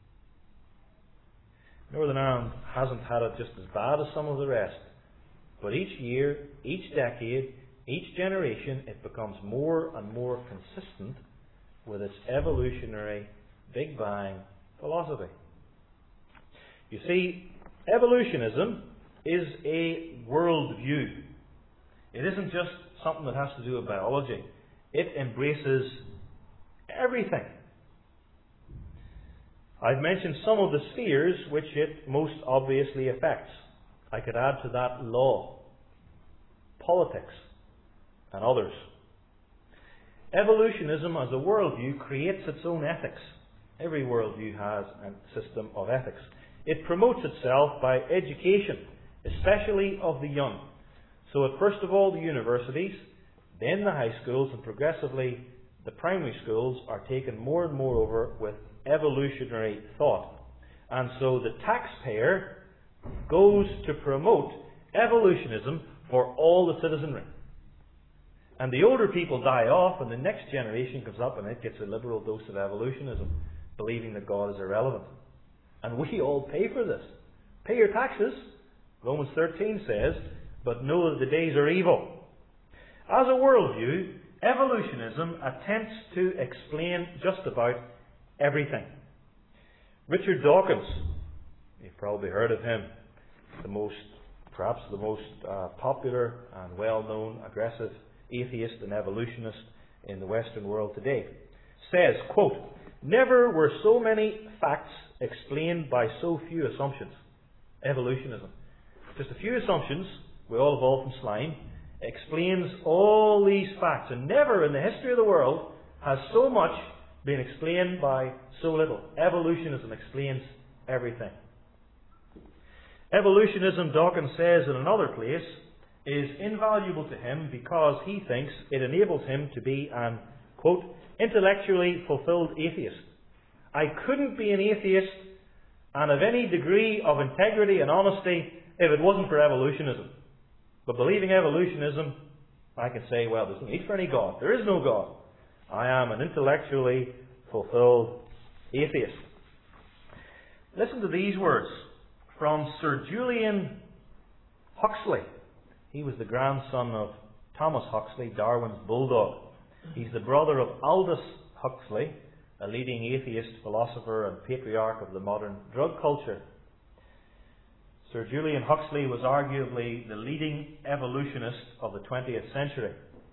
Northern Ireland hasn't had it just as bad as some of the rest. But each year, each decade, each generation, it becomes more and more consistent with its evolutionary Big Bang philosophy. You see, evolutionism is a worldview. It isn't just something that has to do with biology. It embraces everything. I've mentioned some of the spheres which it most obviously affects. I could add to that law, politics, and others. Evolutionism as a worldview creates its own ethics. Every worldview has a system of ethics. It promotes itself by education, especially of the young. So at first of all the universities, then the high schools, and progressively the primary schools are taken more and more over with evolutionary thought. And so the taxpayer goes to promote evolutionism for all the citizenry. And the older people die off, and the next generation comes up and it gets a liberal dose of evolutionism, believing that God is irrelevant. And we all pay for this. Pay your taxes, Romans thirteen says, but know that the days are evil. As a worldview, evolutionism attempts to explain just about everything. Richard Dawkins, you've probably heard of him, the most, perhaps the most uh, popular and well-known aggressive atheist and evolutionist in the Western world today, says, quote, "Never were so many facts explained by so few assumptions." Evolutionism. Just a few assumptions, we all evolved from slime, explains all these facts. And never in the history of the world has so much been explained by so little. Evolutionism explains everything. Evolutionism, Dawkins says in another place, is invaluable to him because he thinks it enables him to be an, quote, intellectually fulfilled atheist. I couldn't be an atheist and of any degree of integrity and honesty if it wasn't for evolutionism. But believing evolutionism, I can say, well, there's no need for any God. There is no God. I am an intellectually fulfilled atheist. Listen to these words from Sir Julian Huxley. He was the grandson of Thomas Huxley, Darwin's bulldog. He's the brother of Aldous Huxley, a leading atheist philosopher and patriarch of the modern drug culture. Sir Julian Huxley was arguably the leading evolutionist of the twentieth century.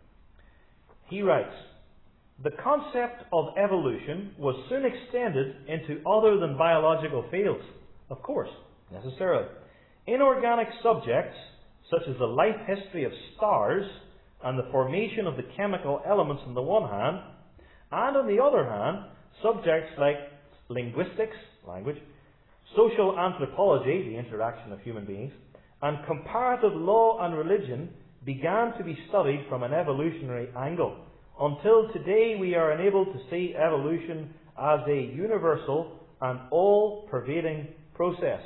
He writes, "The concept of evolution was soon extended into other than biological fields. Of course, necessarily. Inorganic subjects, such as the life history of stars and the formation of the chemical elements on the one hand, and on the other hand, subjects like linguistics, language, social anthropology, the interaction of human beings, and comparative law and religion began to be studied from an evolutionary angle. Until today, we are enabled to see evolution as a universal and all-pervading process.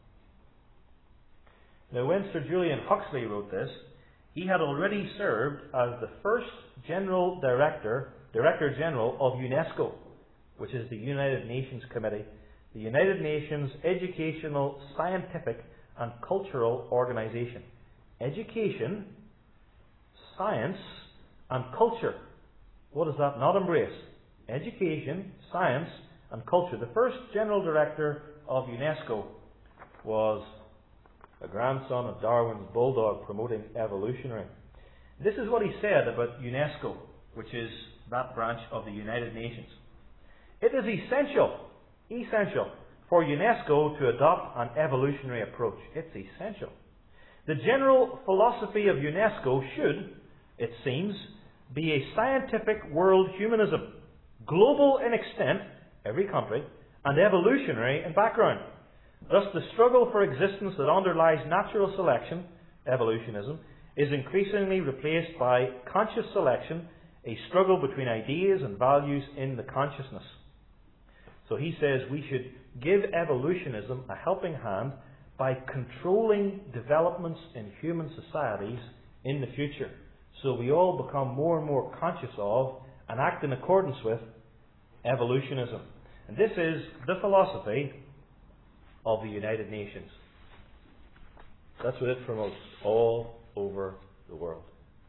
Now, when Sir Julian Huxley wrote this, he had already served as the first General Director, Director General of UNESCO, which is the United Nations Committee, the United Nations Educational, Scientific and Cultural Organization. Education, science and culture. What does that not embrace? Education, science and culture. The first General Director of UNESCO was a grandson of Darwin's bulldog promoting evolutionary. This is what he said about UNESCO, which is that branch of the United Nations. It is essential, essential for UNESCO to adopt an evolutionary approach. It's essential. The general philosophy of UNESCO should, it seems, be a scientific world humanism, global in extent, every country, and evolutionary in background. Thus, the struggle for existence that underlies natural selection, evolutionism, is increasingly replaced by conscious selection, a struggle between ideas and values in the consciousness. So he says we should give evolutionism a helping hand by controlling developments in human societies in the future, so we all become more and more conscious of and act in accordance with evolutionism. And this is the philosophy of the United Nations. That's what it promotes all over the world.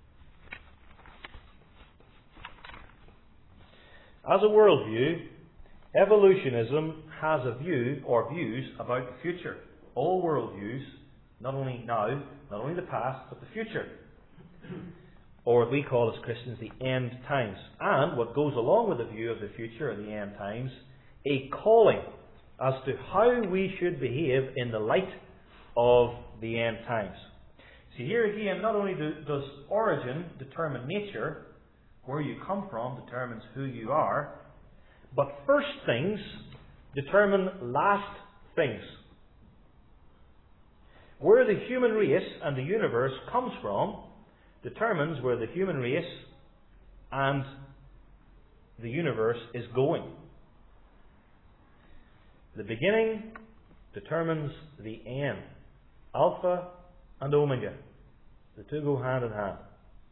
As a worldview, evolutionism has a view or views about the future. All worldviews, not only now, not only the past, but the future. Or what we call as Christians the end times. And what goes along with the view of the future and the end times, a calling as to how we should behave in the light of the end times. See, here again, not only do, does origin determine nature, where you come from determines who you are, but first things determine last things. Where the human race and the universe comes from determines where the human race and the universe is going. The beginning determines the end. Alpha and Omega. The two go hand in hand.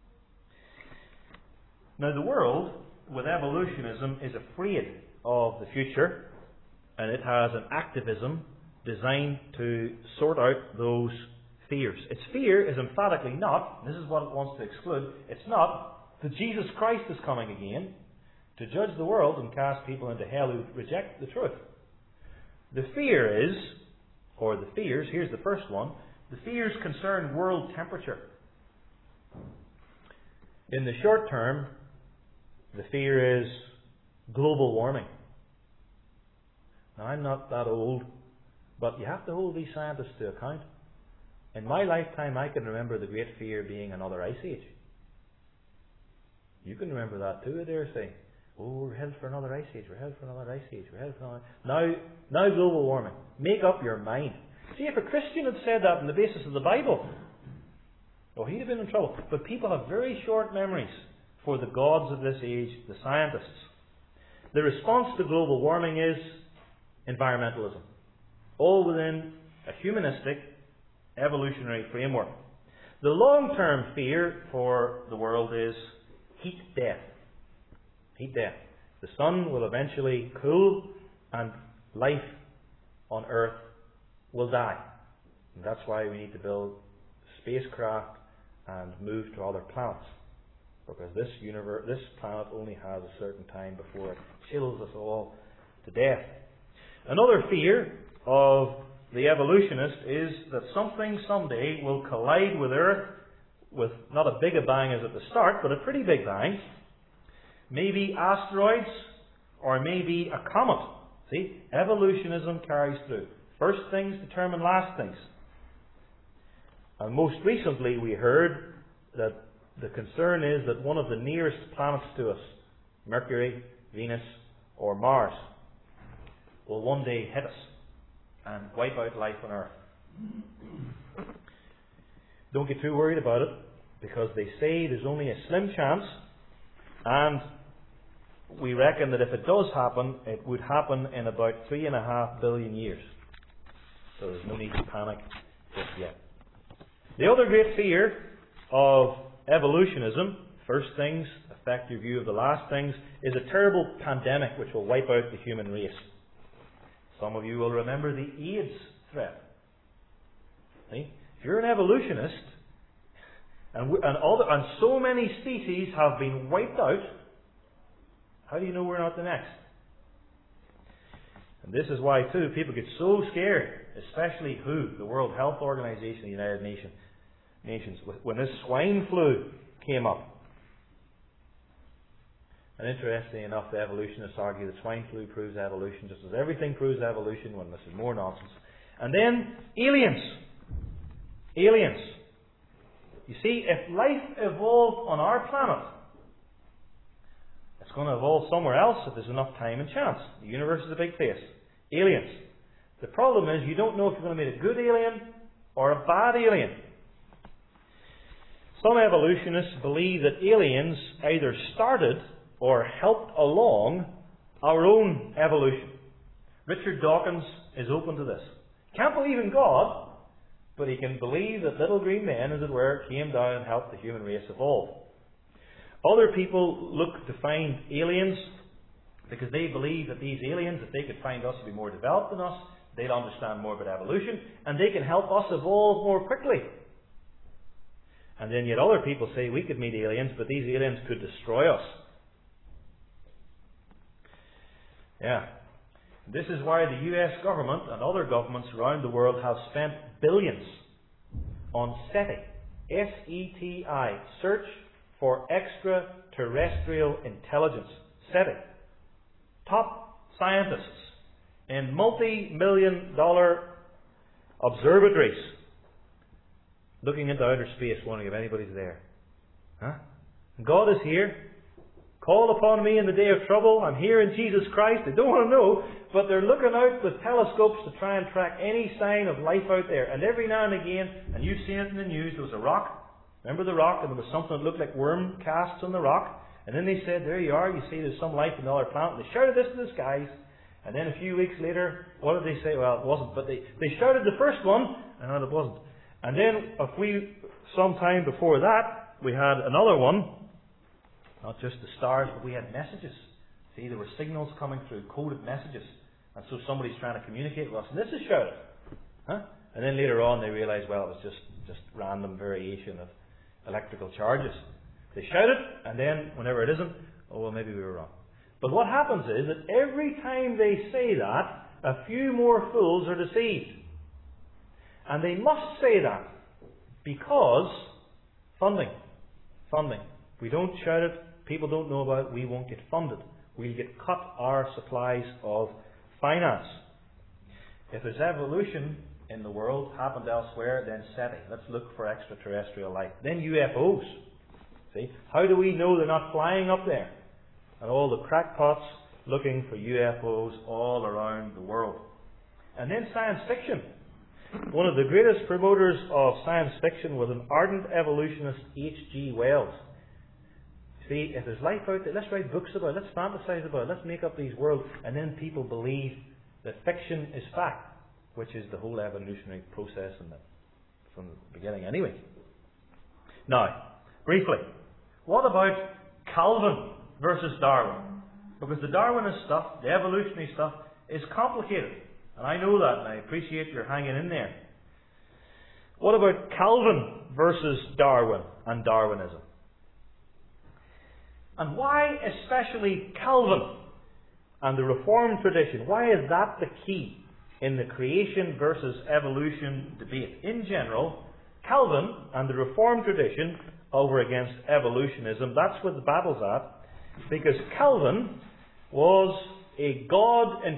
Now the world, with evolutionism, is afraid of the future, and it has an activism designed to sort out those fears. Its fear is emphatically not, this is what it wants to exclude, it's not that Jesus Christ is coming again to judge the world and cast people into hell who reject the truth. The fear is, or the fears, here's the first one, the fears concern world temperature. In the short term, the fear is global warming. Now, I'm not that old, but you have to hold these scientists to account. In my lifetime, I can remember the great fear being another ice age. You can remember that too, I dare say. Oh, we're headed for another ice age, we're headed for another ice age, we're headed for another... Now, now global warming. Make up your mind. See, if a Christian had said that on the basis of the Bible, oh, he'd have been in trouble. But people have very short memories for the gods of this age, the scientists. The response to global warming is environmentalism. All within a humanistic, evolutionary framework. The long-term fear for the world is heat death. Heat death. The sun will eventually cool and life on Earth will die. And that's why we need to build spacecraft and move to other planets. Because this universe, this planet only has a certain time before it chills us all to death. Another fear of the evolutionist is that something someday will collide with Earth with not a big a bang as at the start, but a pretty big bang. Maybe asteroids, or maybe a comet. See, evolutionism carries through. First things determine last things. And most recently we heard that the concern is that one of the nearest planets to us, Mercury, Venus, or Mars, will one day hit us and wipe out life on Earth. Don't get too worried about it, because they say there's only a slim chance, and we reckon that if it does happen, it would happen in about three and a half billion years. So there's no need to panic just yet. The other great fear of evolutionism, first things affect your view of the last things, is a terrible pandemic which will wipe out the human race. Some of you will remember the AIDS threat. See? If you're an evolutionist, and, we, and, all the, and so many species have been wiped out, how do you know we're not the next? And this is why, too, people get so scared, especially W H O, the World Health Organization, the United Nation, Nations, when this swine flu came up. And interestingly enough, the evolutionists argue that swine flu proves evolution, just as everything proves evolution, when this is more nonsense. And then, aliens. Aliens. You see, if life evolved on our planet, it's going to evolve somewhere else if there's enough time and chance. The universe is a big place. Aliens. The problem is you don't know if you're going to meet a good alien or a bad alien. Some evolutionists believe that aliens either started or helped along our own evolution. Richard Dawkins is open to this. Can't believe in God, but he can believe that little green men, as it were, came down and helped the human race evolve. Other people look to find aliens because they believe that these aliens, if they could find us to be more developed than us, they'd understand more about evolution, and they can help us evolve more quickly. And then yet other people say we could meet aliens, but these aliens could destroy us. Yeah. This is why the U S government and other governments around the world have spent billions on SETI, S E T I, Search for Extraterrestrial Intelligence. SETI. Top scientists in multi-million dollar observatories looking into outer space, wondering if anybody's there. Huh? God is here. Call upon me in the day of trouble. I'm here in Jesus Christ. They don't want to know, but they're looking out with telescopes to try and track any sign of life out there. And every now and again, and you've seen it in the news, there was a rock. Remember the rock? And there was something that looked like worm casts on the rock. And then they said, there you are, you see there's some life in another planet. And they shouted this to the skies. And then a few weeks later, what did they say? Well, it wasn't. But they, they shouted the first one, and no, it wasn't. And then, if we, some time before that, we had another one. Not just the stars, but we had messages. See, there were signals coming through, coded messages. And so somebody's trying to communicate with us. And this is shouted. Huh? And then later on they realised, well, it was just, just random variation of electrical charges. They shout it, and then whenever it isn't, oh, well, maybe we were wrong. But what happens is that every time they say that, a few more fools are deceived. And they must say that because funding. Funding. If we don't shout it, people don't know about it, we won't get funded. We'll get cut our supplies of finance. If there's evolution in the world happened elsewhere, then SETI. Let's look for extraterrestrial life. Then U F Os. See? How do we know they're not flying up there? And all the crackpots looking for U F Os all around the world. And then science fiction. One of the greatest promoters of science fiction was an ardent evolutionist, H G Wells. See, if there's life out there, let's write books about it, let's fantasize about it, let's make up these worlds, and then people believe that fiction is fact, which is the whole evolutionary process in the, from the beginning anyway. Now, briefly, what about Calvin versus Darwin? Because the Darwinist stuff, the evolutionary stuff, is complicated. And I know that, and I appreciate your hanging in there. What about Calvin versus Darwin and Darwinism? And why especially Calvin and the Reformed tradition? Why is that the key in the creation versus evolution debate? In general, Calvin and the Reformed tradition over against evolutionism, that's what the battle's at. Because Calvin was a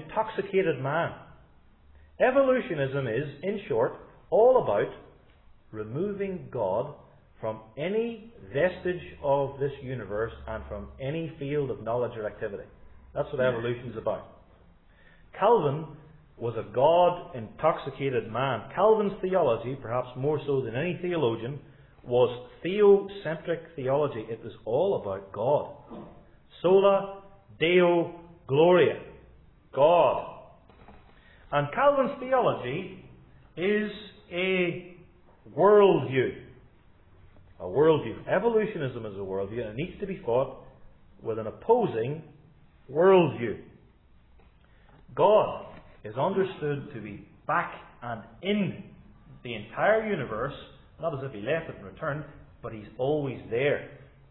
God-intoxicated man. Evolutionism is, in short, all about removing God from any vestige of this universe and from any field of knowledge or activity. That's what evolution is about. Calvin was a God-intoxicated man. Calvin's theology, perhaps more so than any theologian, was theocentric theology. It was all about God. Sola Deo Gloria. God. And Calvin's theology is a worldview. A worldview. Evolutionism is a worldview, and it needs to be fought with an opposing worldview. God is understood to be back and in the entire universe, not as if He left it and returned, but He's always there.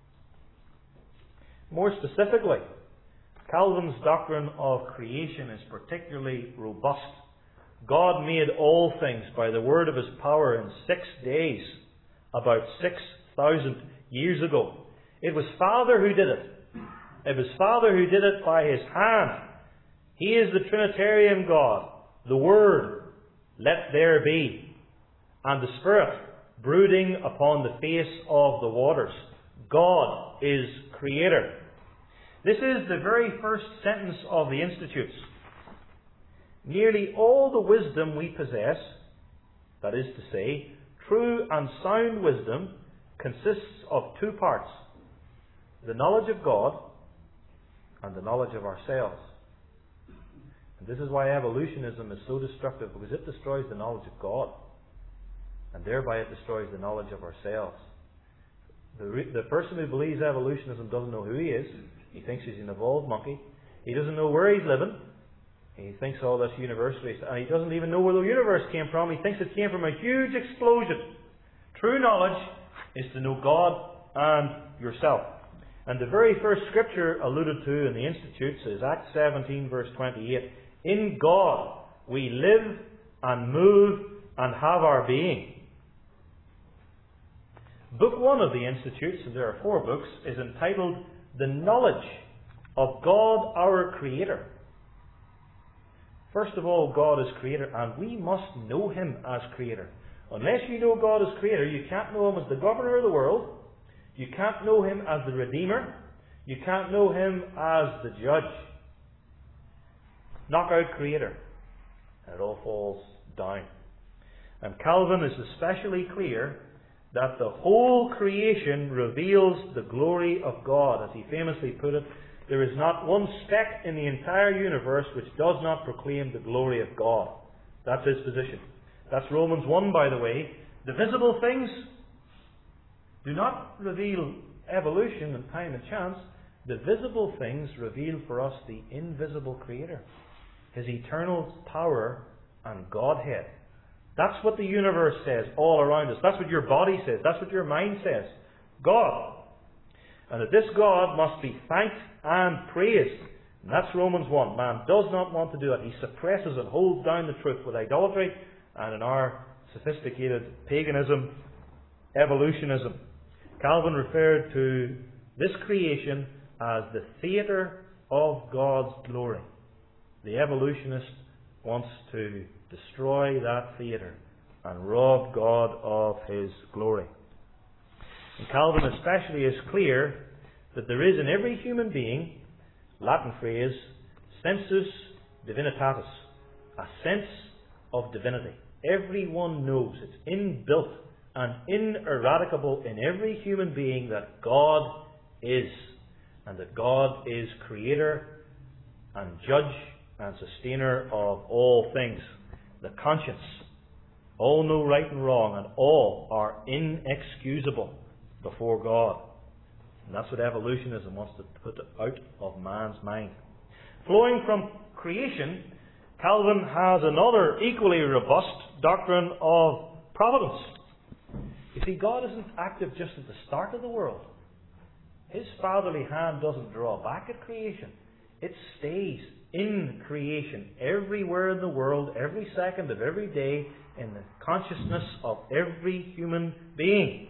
More specifically, Calvin's doctrine of creation is particularly robust. God made all things by the word of His power in six days, about six thousand years ago. It was Father who did it. It was Father who did it by His hand. He is the Trinitarian God, the Word, let there be, and the Spirit brooding upon the face of the waters. God is Creator. This is the very first sentence of the Institutes. Nearly all the wisdom we possess, that is to say, true and sound wisdom, consists of two parts: the knowledge of God and the knowledge of ourselves. And this is why evolutionism is so destructive, because it destroys the knowledge of God, and thereby it destroys the knowledge of ourselves. The, re- the person who believes evolutionism doesn't know who he is. He thinks he's an evolved monkey. He doesn't know where he's living. He thinks all this universe, and he doesn't even know where the universe came from. He thinks it came from a huge explosion. True knowledge is to know God and yourself. And the very first scripture alluded to in the Institutes is Acts seventeen, verse twenty-eight. In God we live and move and have our being. Book one of the Institutes, and there are four books, is entitled The Knowledge of God our Creator. First of all, God is Creator, and we must know Him as Creator. Unless you know God as Creator, you can't know Him as the governor of the world. You can't know Him as the Redeemer. You can't know Him as the Judge. Knock out Creator, and it all falls down. And Calvin is especially clear that the whole creation reveals the glory of God. As he famously put it, there is not one speck in the entire universe which does not proclaim the glory of God. That's his position. That's Romans one, by the way. The visible things do not reveal evolution and time and chance. The visible things reveal for us the invisible Creator, His eternal power and Godhead. That's what the universe says all around us. That's what your body says. That's what your mind says. God. And that this God must be thanked and praised. And that's Romans one. Man does not want to do it. He suppresses and holds down the truth with idolatry, and in our sophisticated paganism, evolutionism. Calvin referred to this creation as the theatre of God's glory. The evolutionist wants to destroy that theatre and rob God of His glory. And Calvin especially is clear that there is in every human being, Latin phrase, sensus divinitatis, a sense of divinity. Everyone knows it's inbuilt and ineradicable in every human being that God is, and that God is Creator and Judge and Sustainer of all things. The conscience. All know right and wrong, and all are inexcusable before God. And that's what evolutionism wants to put out of man's mind. Flowing from creation, Calvin has another equally robust doctrine of providence. You see, God isn't active just at the start of the world. His fatherly hand doesn't draw back at creation. It stays in creation, everywhere in the world, every second of every day, in the consciousness of every human being.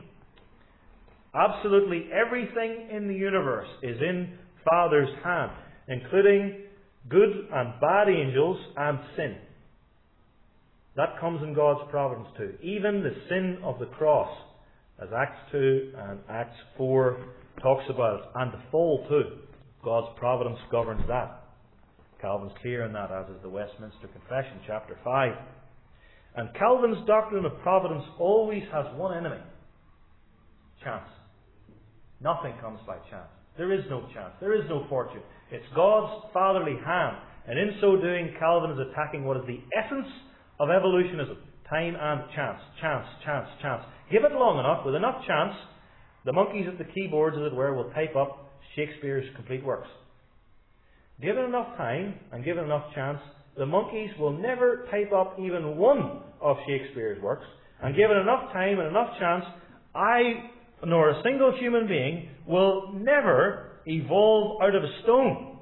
Absolutely everything in the universe is in Father's hand, including good and bad angels and sin. That comes in God's providence too. Even the sin of the cross, as Acts two and Acts four talks about it, and the fall too. God's providence governs that. Calvin's clear in that, as is the Westminster Confession, chapter five. And Calvin's doctrine of providence always has one enemy. Chance. Nothing comes by chance. There is no chance. There is no fortune. It's God's fatherly hand. And in so doing, Calvin is attacking what is the essence of evolutionism. Time and chance. Chance, chance, chance. Give it long enough, with enough chance, the monkeys at the keyboards, as it were, will type up Shakespeare's complete works. Give it enough time, and give it enough chance, the monkeys will never type up even one of Shakespeare's works. And give it enough time and enough chance, I, nor a single human being, will never evolve out of a stone.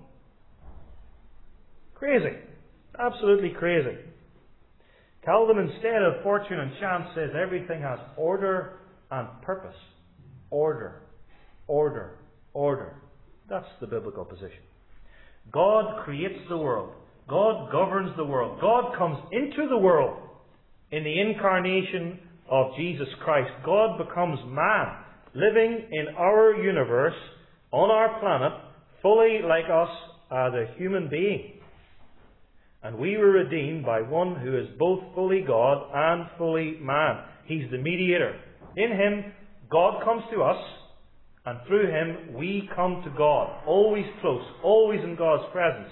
Crazy. Absolutely crazy. Calvin, instead of fortune and chance, says everything has order and purpose. Order. Order. Order. That's the biblical position. God creates the world. God governs the world. God comes into the world in the incarnation of Jesus Christ. God becomes man, living in our universe, on our planet, fully like us as a human being. And we were redeemed by one who is both fully God and fully man. He's the mediator. In Him, God comes to us, and through Him, we come to God. Always close, always in God's presence.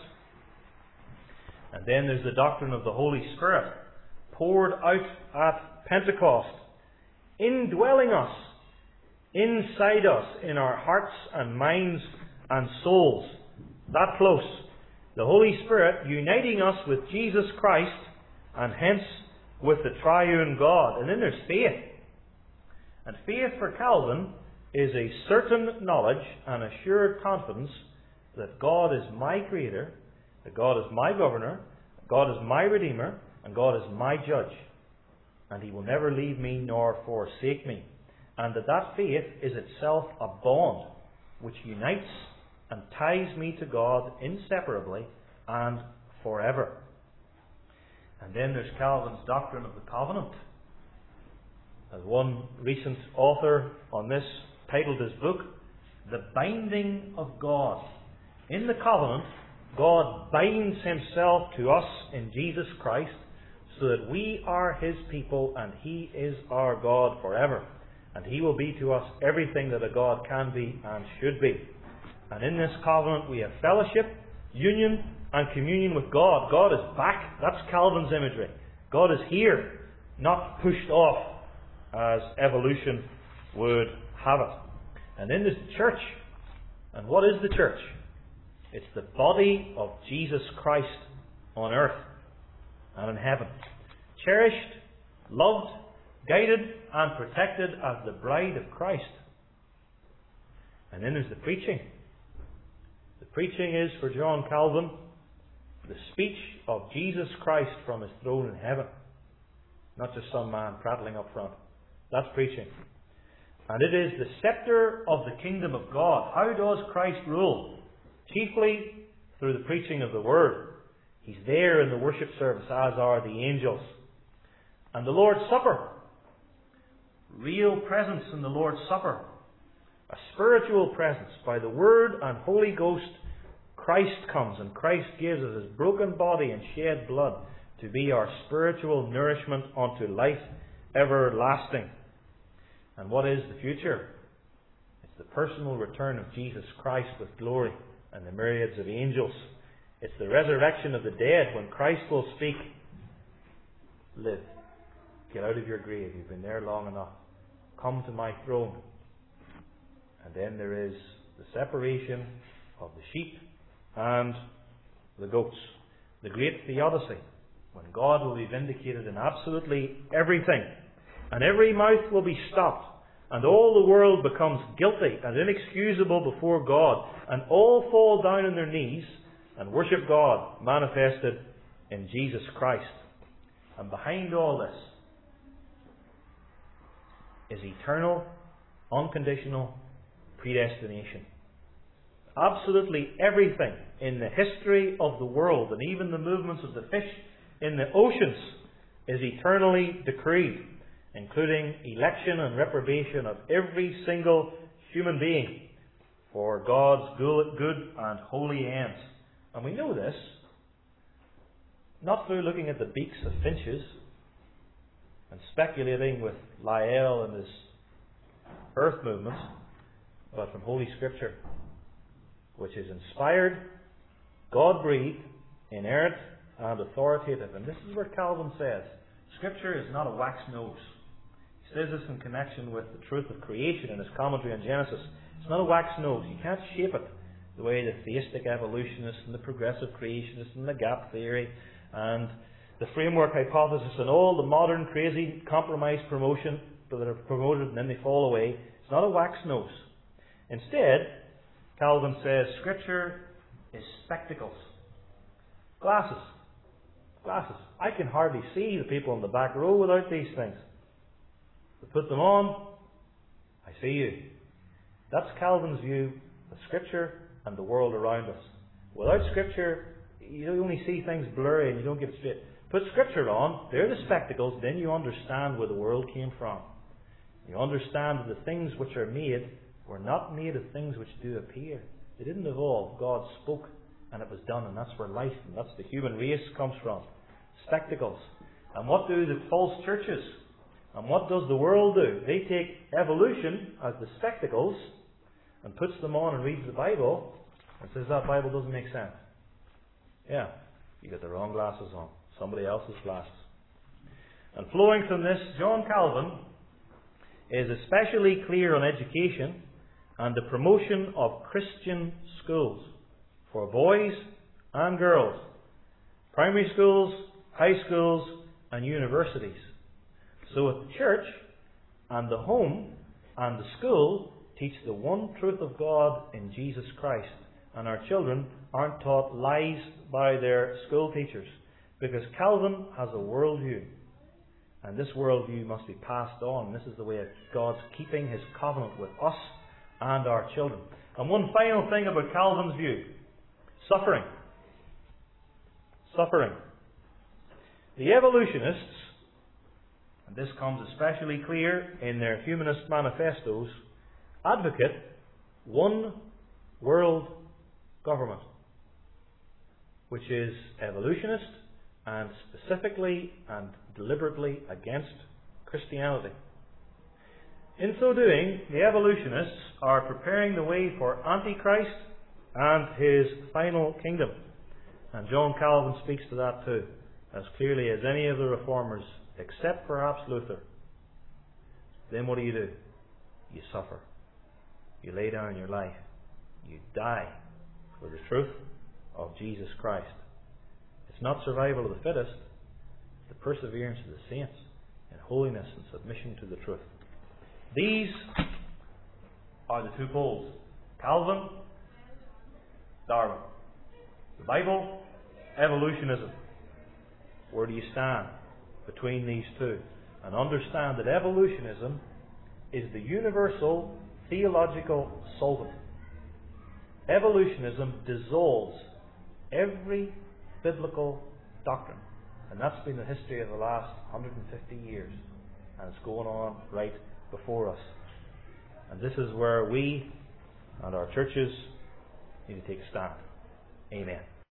And then there's the doctrine of the Holy Spirit, poured out at Pentecost, indwelling us, inside us, in our hearts and minds and souls. That close. The Holy Spirit uniting us with Jesus Christ, and hence with the triune God. And then there's faith. And faith for Calvin is a certain knowledge and assured confidence that God is my Creator, that God is my Governor, God is my Redeemer, and God is my Judge. And He will never leave me nor forsake me. And that that faith is itself a bond which unites and ties me to God inseparably and forever. And then there's Calvin's doctrine of the covenant. As one recent author on this titled his book, The Binding of God. In the covenant, God binds Himself to us in Jesus Christ so that we are His people and He is our God forever. And He will be to us everything that a God can be and should be. And in this covenant we have fellowship, union, and communion with God. God is back. That's Calvin's imagery. God is here, not pushed off as evolution would have it. And then there's the church. And what is the church? It's the body of Jesus Christ on earth and in heaven. Cherished, loved, guided, and protected as the bride of Christ. And then there's the preaching. The preaching is, for John Calvin, the speech of Jesus Christ from His throne in heaven. Not just some man prattling up front. That's preaching. And it is the scepter of the kingdom of God. How does Christ rule? Chiefly through the preaching of the Word. He's there in the worship service, as are the angels. And the Lord's Supper. Real presence in the Lord's Supper. A spiritual presence. By the Word and Holy Ghost, Christ comes, and Christ gives us His broken body and shed blood to be our spiritual nourishment unto life everlasting. And what is the future? It's the personal return of Jesus Christ with glory and the myriads of angels. It's the resurrection of the dead when Christ will speak, live. Get out of your grave. You've been there long enough. Come to my throne. And then there is the separation of the sheep and the goats. The great theodicy, when God will be vindicated in absolutely everything. And every mouth will be stopped. And all the world becomes guilty and inexcusable before God. And all fall down on their knees and worship God manifested in Jesus Christ. And behind all this is eternal, unconditional predestination. Absolutely everything in the history of the world, and even the movements of the fish in the oceans, is eternally decreed, including election and reprobation of every single human being for God's good and holy ends. And we know this not through looking at the beaks of finches and speculating with Lyell and his earth movements, but from Holy Scripture, which is inspired, God-breathed, inerrant, and authoritative. And this is where Calvin says, Scripture is not a wax nose. He says this in connection with the truth of creation in his commentary on Genesis. It's not a wax nose. You can't shape it the way the theistic evolutionists and the progressive creationists and the gap theory and the framework hypothesis and all the modern crazy compromise promotion that are promoted and then they fall away. It's not a wax nose. Instead, Calvin says Scripture is spectacles. Glasses. Glasses. I can hardly see the people in the back row without these things. To put them on, I see you. That's Calvin's view of Scripture and the world around us. Without Scripture, you only see things blurry and you don't get it straight. Put Scripture on, they're the spectacles, then you understand where the world came from. You understand that the things which are made were not made of things which do appear. They didn't evolve. God spoke and it was done, and that's where life and that's the human race comes from. Spectacles. And what do the false churches and what does the world do? They take evolution as the spectacles and puts them on and reads the Bible and says that Bible doesn't make sense. Yeah, you got the wrong glasses on. Somebody else's glasses. And flowing from this, John Calvin is especially clear on education and the promotion of Christian schools for boys and girls, primary schools, high schools, and universities. So if the church and the home and the school teach the one truth of God in Jesus Christ, and our children aren't taught lies by their school teachers, because Calvin has a worldview, and this worldview must be passed on. This is the way of God's keeping His covenant with us and our children. And one final thing about Calvin's view: suffering. Suffering. The evolutionists, and this comes especially clear in their humanist manifestos, advocate one world government, which is evolutionist and specifically and deliberately against Christianity. In so doing, the evolutionists are preparing the way for Antichrist and his final kingdom. And John Calvin speaks to that too, as clearly as any of the reformers, except perhaps Luther. Then what do you do? You suffer. You lay down your life. You die for the truth of Jesus Christ. It's not survival of the fittest, it's the perseverance of the saints in holiness and submission to the truth. These are the two poles: Calvin, Darwin. The Bible, evolutionism. Where do you stand between these two? And understand that evolutionism is the universal theological solvent. Evolutionism dissolves every biblical doctrine. And that's been the history of the last one hundred fifty years. And it's going on right before us. And this is where we and our churches need to take a stand. Amen.